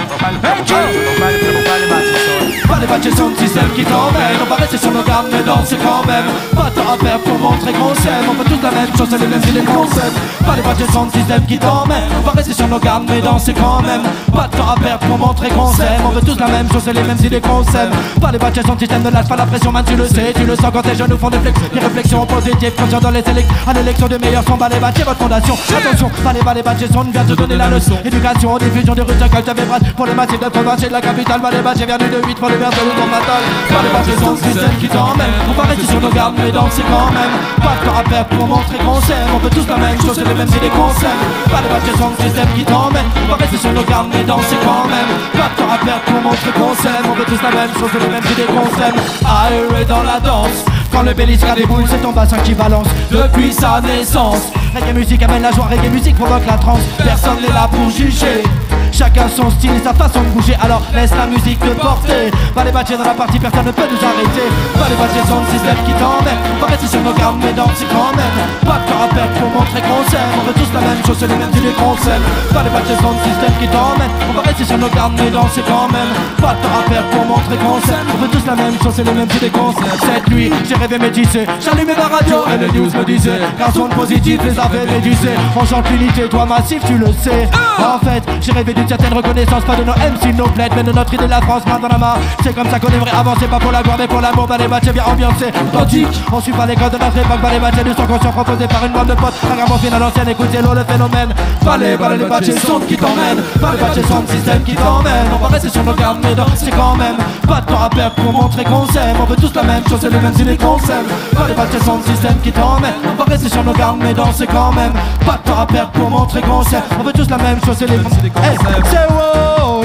Ballet, bâché son système qui t'emmène. On va rester sur nos gammes, mais danser quand même. Pas de temps à faire pour montrer qu'on s'aime. On fait tous la même chose, c'est les mêmes idées qu'on s'aime. Ballet, bâché son système qui t'emmène. On va rester sur nos gammes, mais danser quand même. Pas de temps à faire pour montrer qu'on s'aime. On veut tous la même chose, c'est les mêmes idées qu'on s'aime. Ballet, bâché son système, ne lâche pas la pression, man, tu le sais, tu le sens quand tes jeunes nous font des réflexions positives, conscients dans les élections. À l'élection de meilleurs sons, ballet, bâché votre fondation. Attention, ballet, bâché son vient te donner la leçon. Éducation, diffusion de rue, quand j'avais bras pour les massifs de province et de la capitale. Ballet, bâché vient du 2-8 pour les vers de l'outre fatal. Ballet, bâché son système qui t'emmène. On va rester sur nos gardes, mais danser quand même. Pas de temps à faire pour montrer qu'on s'aime. On veut tous la même chose, c'est les mêmes idées qu'on s'aime. Ballet, bâché son système qui t'emmène. On va rester sur nos gardes, mais danser quand même. Pas de temps à faire pour montrer qu'on s'aime. On veut tous la même chose, c'est les mêmes idées qu'on s'aime. Aéré dans la danse. Quand le bélisca déboule, c'est ton bassin qui balance depuis sa naissance. Reggae musique amène la joie, reggae musique provoque la transe. Personne n'est là pour juger. Chacun son style et sa façon de bouger, alors laisse la musique te porter. Ballet bâché dans la partie, personne ne peut nous arrêter. Ballet bâché son système qui t'emmène. On va rester sur nos gammes, mais danser quand même. Pas de temps à perdre pour montrer qu'on s'aime. On veut tous la même chose, c'est les mêmes idées qu'on s'aime. Ballet bâché son système qui t'emmène. On va rester sur nos gammes, mais danser quand même. Pas de temps à perdre pour montrer qu'on s'aime. On veut tous la même chose, c'est les mêmes idées qu'on s'aime. Cette nuit, j'ai rêvé métissé, j'allumais ma radio et les news me disaient garçon positif, les avait médusés. On chante l'unité, toi massif, tu le sais. En fait, j'ai rêvé d'une certaine reconnaissance, pas de nos MC, nos plaides, mais de notre idée de la France, main dans la main. C'est comme ça qu'on aimerait avancer, pas pour la gloire, mais pour l'amour. Ballet bâché bien ambiancé, authentique. On suit pas les codes de notre époque, ballet bâché du son conscient proposé par une bande de potes. Un grand film à l'ancienne, écoutez l'eau, le phénomène. Ballet bâché, son qui t'emmène. Ballet bâché, son système qui t'emmène. On va rester sur nos gardes, mais danser quand même. Pas de temps à perdre pour montrer qu'on s'aime. On veut tous la même chose, c'est les mêmes idées qu'on s'aime. Ballet bâché, son système qui t'emmène. On va rester sur nos gardes, mais danser quand même. Pas de temps à perdre pour montrer qu'on s'aime. On veut tous la même chose, c'est les mêmes idées qu'on s'aime. C'est wow,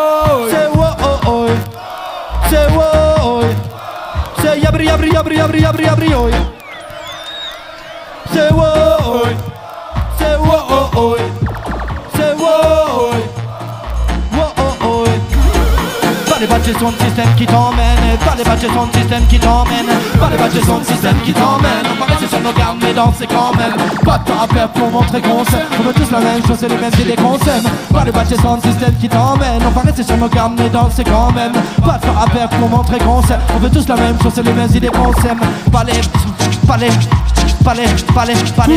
c'est wow, c'est wow, c'est yabri yabri yabri yabri yabri yabri oi. C'est wow, c'est wow, c'est wow, wow. Ballet bâché son système qui t'emmène. Ballet bâché son système qui t'emmène. Ballet bâché son système qui t'emmène. On va rester sur nos gardes, mais danser quand même. Pas de temps à perdre pour montrer qu'on s'aime. On veut tous la même chose, c'est les mêmes idées qu'on s'aime. Ballet bâché son système qui t'emmène. On va rester sur nos gardes, mais danser quand même. Pas de temps à perdre pour montrer qu'on s'aime. On veut tous la même chose, c'est les mêmes idées qu'on s'aime. Ballet, ballet, palais, palais, palais,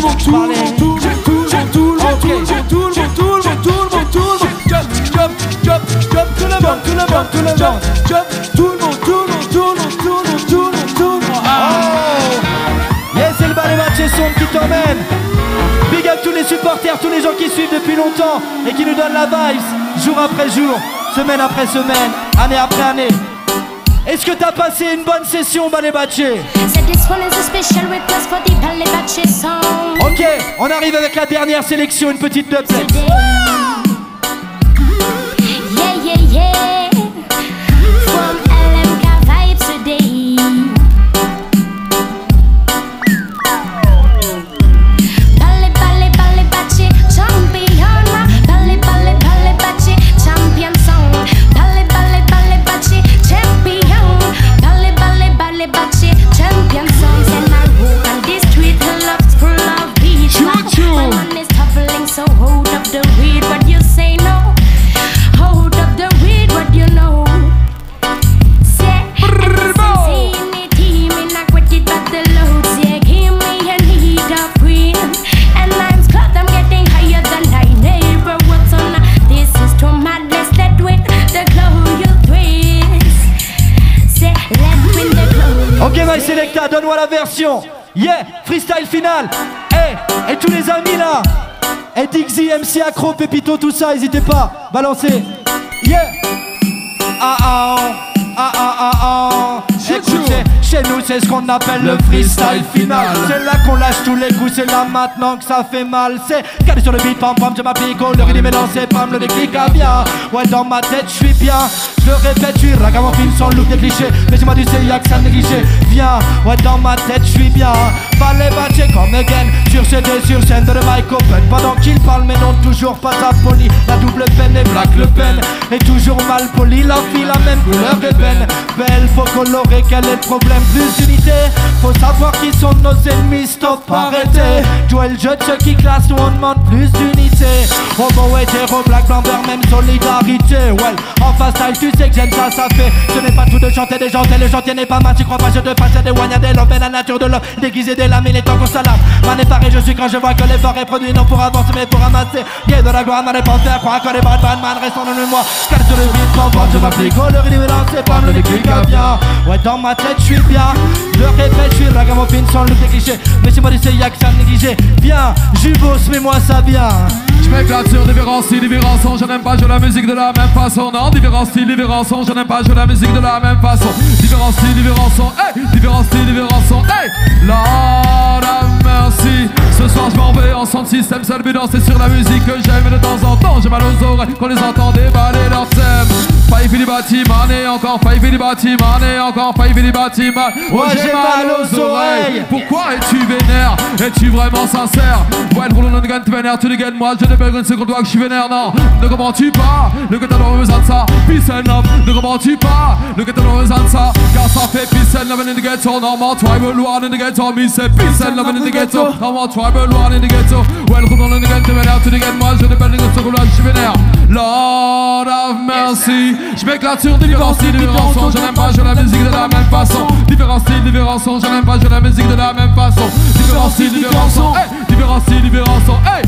yes, c'est le balai matché sombre qui t'emmène. Big up tous les supporters, tous les gens qui suivent depuis longtemps et qui nous donnent la vibes, jour après jour, semaine après semaine, année après année. Est-ce que t'as passé une bonne session, Balai Batché? Ok, on arrive avec la dernière sélection, une petite dubstep. Yeah, yeah, yeah. From LMK Vibes today. Balai, balai, balai Batché, champion. Balai, balai, balai Batché, champion song. Balai, balai, balai Batché, champion. Balai, balai, balai Batché, champion songs. And I walk on this street, the love's full of beats. My man is traveling, so hold up the weed, but you say no. Hold up the weed, what you know? Say, see me team in a quitted battle load. Say, give me a need of queen. And I'm scared I'm getting higher than I never was on. This is too madness, let win the glow you twist. Say, let win the glow. Ok, my Selecta, donne-moi la version. Yeah, freestyle final. Hey, et tous les amis là. Et Dixie, MC Accro, Pépito, tout ça, n'hésitez pas, balancez. Yeah. Ah ah ah ah ah ah. Écoutez, chez nous c'est ce qu'on appelle le freestyle final. C'est là qu'on lâche tous les coups, c'est là maintenant que ça fait mal. C'est calé sur le beat, pam pam, je m'applique, le rythme est lancé, pam, le déclic a bien. Ouais, dans ma tête je suis bien, je le répète, je suis ragamuffin sans look des clichés. Mais tu m'as dit c'est y'a que ça négligé. Viens, ouais, dans ma tête je suis bien. Balai Batché comme again, sur CD, sur scène de le mic open. Pendant qu'il parle, mais non toujours pas ta poli. La double peine et Black Le Pen est toujours mal poli. La fille la même couleur d'ébène. Belle, faut colorer, quel est le problème? Plus d'unité, faut savoir qui sont nos ennemis, stop, arrêtez. Joël Judge, ceux qui classent, nous on demande plus d'unité. Homo, hétéro, black, blanc, vert, même solidarité. Well, en fast style, tu sais que j'aime ça, ça fait. Ce n'est pas tout de chanter des gens, le chantier n'est pas mal. Tu crois pas, je te passe des wagnas, des lobes, la nature de l'homme, déguisé des lames, il est temps qu'on s'alarme. Man est pareil, je suis quand je vois que l'effort est produit, non pour avancer, mais pour ramasser. Y'a de la gloire, man est pas faire croire que les bad man restent en le moi. Car sur le beat, quand je m'applique, le rythme est lancé, pas le déclic à bien. Ouais, dans ma tête, je suis bien. Je répète, je suis ragamuffin sans le cliché. Mais c'est moi du y'a que ça négligé. Viens, Jubos, mets-moi ça bien. Je m'éclate sur différents styles, différents sons. Je n'aime pas jouer la musique de la même façon. Non, différents styles, différents sons. Je n'aime pas jouer la musique de la même façon. Différents styles, différents sons. Hey, différents styles, différents sons. Hey, Lord have mercy. Ce soir je m'en vais en son système. Seul but danser sur la musique que j'aime. Et de temps en temps j'ai mal aux oreilles qu'on les entend déballer leur thème. Five the bâtiment et encore five the bâtiment et encore five the bâtiment. Ouais, j'ai mal aux oreilles. Pourquoi es-tu vénère? Es-tu vraiment sincère? Ouais, le rouleau de gagne, tu vénères, tu dégaines moi. Je n'ai pas une seconde fois que je suis vénère, non. Ne comprends-tu pas? Le gars t'as besoin de ça. Peace and love. Ne comprends-tu pas? Le gars t'as besoin de ça. Car ça fait peace and love in the ghetto. Normal tribal one in the ghetto. Me c'est peace and love in the ghetto. Normal tribal one in the ghetto. Ouais, le rouleau de gagne, tu vénères, tu dégaines moi. Je n'ai pas une seconde fois que je suis vénère. Lord have mercy. Je m'éclate sur différents styles, différents sons. Je n'aime pas jouer la musique de la même façon. Différents styles, différents sons. Je n'aime pas jouer la musique de la même façon. Différents styles, différents sons. Hey, différents styles, différents sons. Hey,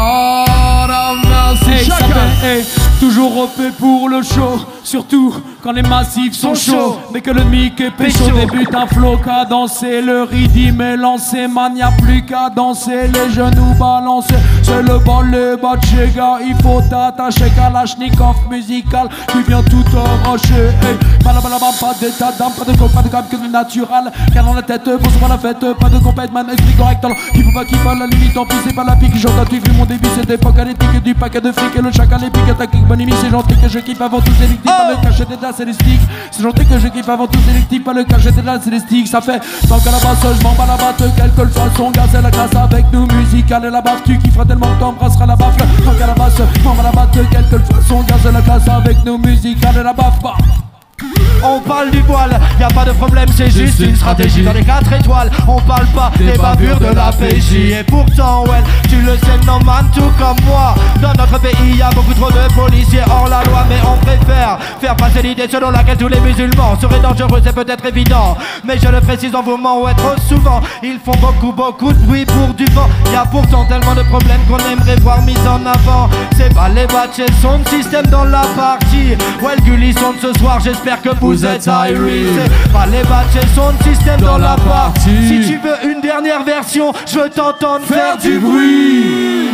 Lord have mercy. Hey, chacun est toujours OP pour le show. Surtout quand les massifs sont chauds. Mais que le mic est pécho. Débute un flow qu'à danser. Le rythme est lancé. Man, y'a plus qu'à danser. Les genoux balancés. C'est le balai Batché, gars. Il faut t'attacher. Kalachnikov musical qui vient tout arracher. Hey, balabalabam, pas d'état d'âme. Pas de coke, pas de gamme que du natural. Car dans la tête, pour se voir la fête. Pas de compète, man, esprit correct. Il faut pas qu'il fasse la limite. En plus, c'est pas la pique. J'entends-tu vu mon début. C'était pas qu'à l'éthique du paquet de fric. Et le chacal épique. Attaque, bonne émission. C'est gentil que je kiffe avant tout sélectif. Pas le cachet de là, c'est les sticks. C'est gentil que je kiffe avant tout sélectif. Pas le cachet de là, c'est les sticks. Ça fait tant qu'à la basse, je m'en bats la batte. Quelle que façon, gaz et la classe avec nous. Musical et la baffe. Tu kifferas tellement que t'embrasseras la baffe. Tant qu'à la basse, je m'en bats la batte. Quelle que façon, gaz et la classe avec nous. Musical et la baffe. On parle du voile, y a pas de problème, c'est juste une stratégie. Dans les 4 étoiles, on parle pas des bavures de la PJ. Et pourtant, ouais, tu le sais, non man, tout comme moi. Dans notre pays, y a beaucoup trop de policiers hors la loi. Mais on préfère faire passer l'idée selon laquelle tous les musulmans seraient dangereux, c'est peut-être évident. Mais je le précise en vous ment, ouais, trop souvent ils font beaucoup de bruit pour du vent. Y a pourtant tellement de problèmes qu'on aimerait voir mis en avant. C'est pas les batchs, son système dans la partie. Ouais, le Gulli sonne ce soir, j'espère que vous êtes Irie. C'est pas les batchs, son système dans la partie. Si tu veux une dernière version, je veux t'entendre faire du bruit.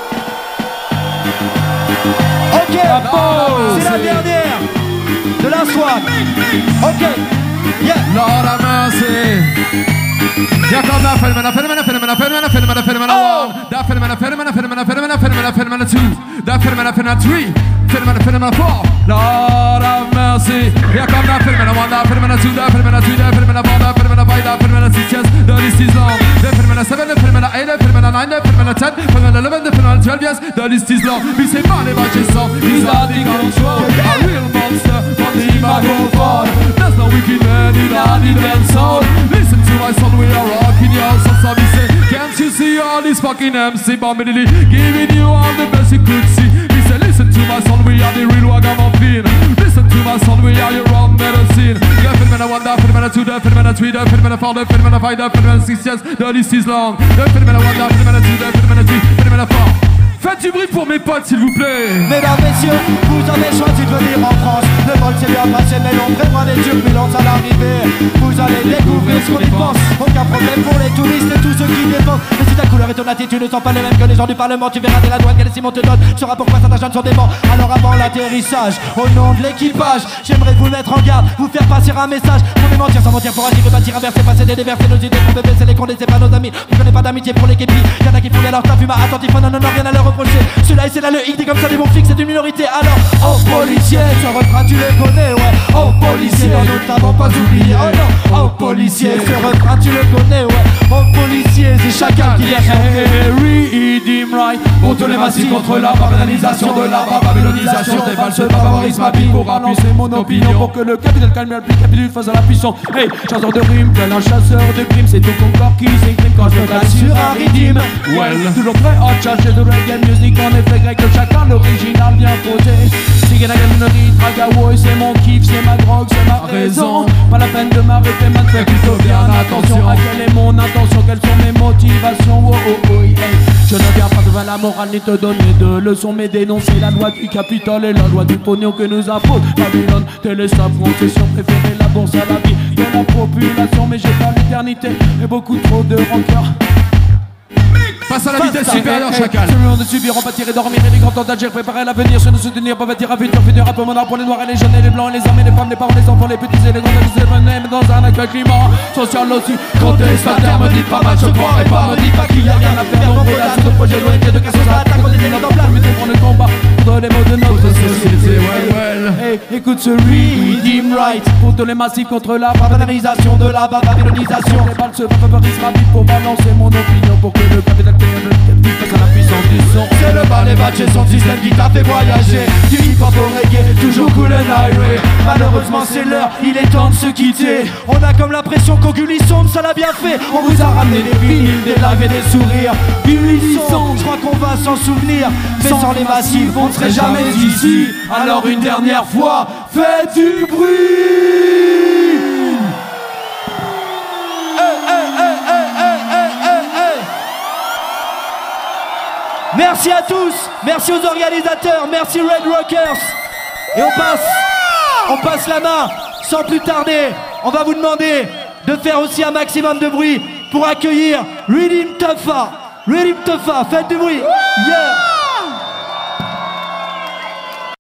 Ok, c'est la dernière de la SWAT. Ok, yeah. Lord have mercy. Here come that phenomenon, phenomenon, phenomenon, phenomenon, phenomenon, phenomenon one. That phenomenon, phenomenon, phenomenon, phenomenon, phenomenon, phenomenon two. That phenomenon, phenomenon three. Phenomenon, phenomenon four. Lord have mercy. Here come that phenomenon one, that phenomenon two, that phenomenon three, that phenomenon four, that phenomenon five, that phenomenon six. Yes, the list is long. The phenomenon seven, the phenomenon eight, the phenomenon nine, the phenomenon 10, phenomenon 11, the phenomenon 12. Yes, the list is long. We say money, but your song is out of control. A real monster from the microphone. There's no wicked man in the dance hall. Listen to my song, we are rocking your song. So we say, can't you see all these fucking MC bombing, giving you all the best you could see? We say, listen to my song, we are the real Wagamuffin. Listen to my song, we are your wrong medicine. The phenomenon one, the phenomenon two, the phenomenon three, the phenomenon four, the phenomenon five, the phenomenon six. Yes, the list is long. The phenomenon one, the phenomenon two, the phenomenon three, phenomenon four. Faites du bruit pour mes potes, s'il vous plaît. Mesdames, messieurs, vous avez choisi de venir en France. Le vol s'est bien passé, mais l'on prévoit des turbulences à l'arrivée. Vous allez découvrir ce qu'on y pense. Aucun problème pour les touristes et tous ceux qui dépensent. Mais si ta couleur et ton attitude ne sont pas les mêmes que les gens du Parlement, tu verras dès la douane quel Simon te donne. Tu sauras pourquoi certains jeunes sont déments. Alors avant l'atterrissage, au nom de l'équipage, j'aimerais vous mettre en garde, vous faire passer un message. Pour les mentir sans mentir, pour attirer, bâtir, inverser, passer des déverser nos idées. Pour bébé, c'est les condés, c'est pas nos amis. Vous connaissez pas d'amitié pour les képis. Y'en a qui font bien leur taf, humain attentif, non, rien à leur reprocher. Celui-là et c'est là le hic, dit comme ça des bons flics, c'est une minorité. Alors, oh policier, ce refrain tu le connais, ouais. Oh policier, nous t'avons pas oublié. Oh non, oh policier, ce refrain tu le connais, ouais. Oh policier, c'est chacun qui vient chanter. Redeem right pour tous les massifs contre la babylonisation de la babylonisation des valses barbarisme habile pour balancer mon opinion pour que le capital calme le plus capitule face à la puissance. Hey, chasseur de rimes, plein un chasseur de crimes, c'est tout ton corps qui s'exprime quand je me place sur un rythme. Well, toujours prêt à charger de reggae music, en effet grec de chacun, l'original bien posé. Siganagamnerie, Tragawoy, c'est mon kiff, c'est ma drogue, c'est ma raison. Pas la peine de m'arrêter, man, fais plutôt bien attention à quelle est mon intention, quelles sont mes motivations. Oh oh oh, hey. Je ne viens pas devant la morale ni te donner de leçons, mais dénoncer la loi du Capitole et la loi du pognon que nous impose Babylone, Téléstat, concession préférée, la bourse à la vie de la population. Mais j'ai pas l'éternité et beaucoup trop de rancœur. Face à la vitesse supérieure, chacal. Celui on de subir, on va tirer, dormir et les grands temps d'agir, préparer l'avenir, se nous soutenir, pas bâtir à futur, finir un peu mon art pour les noirs et les jeunes et les blancs, et les hommes et les femmes, les parents, les enfants, les petits et les grands, les événements, dans un actuel climat social aussi. Contestataire, me dites pas mal, je croirais pas, me dites pas qu'il y a rien à faire. Donc là, sur le projet loin de casse aux attaques, on est dans place, mettez pour le combat, pour les mots de notre société. Hey, écoute ce Redeem Right pour tous les massifs contre la babylonisation de la babylonisation. Les balles se favorisent ma vie pour balancer mon opinion pour que le capital face à la puissance du son. C'est le bal et batch et son système qui t'a fait voyager. Du hip-hop au reggae, toujours cool and irate. Malheureusement c'est l'heure, il est temps de se quitter. On a comme l'impression qu'au Gulli Sonde ça l'a bien fait. On vous a ramené des vinyles, des lives et des sourires. Gulli Sonde, je crois qu'on va s'en souvenir. Mais sans les massifs, on ne serait jamais ici. Alors une dernière fois, faites du bruit. Merci à tous, merci aux organisateurs, merci Red Rockers. Et on passe la main sans plus tarder. On va vous demander de faire aussi un maximum de bruit pour accueillir Redeem Tuffa. Redeem Tuffa, faites du bruit. Yeah.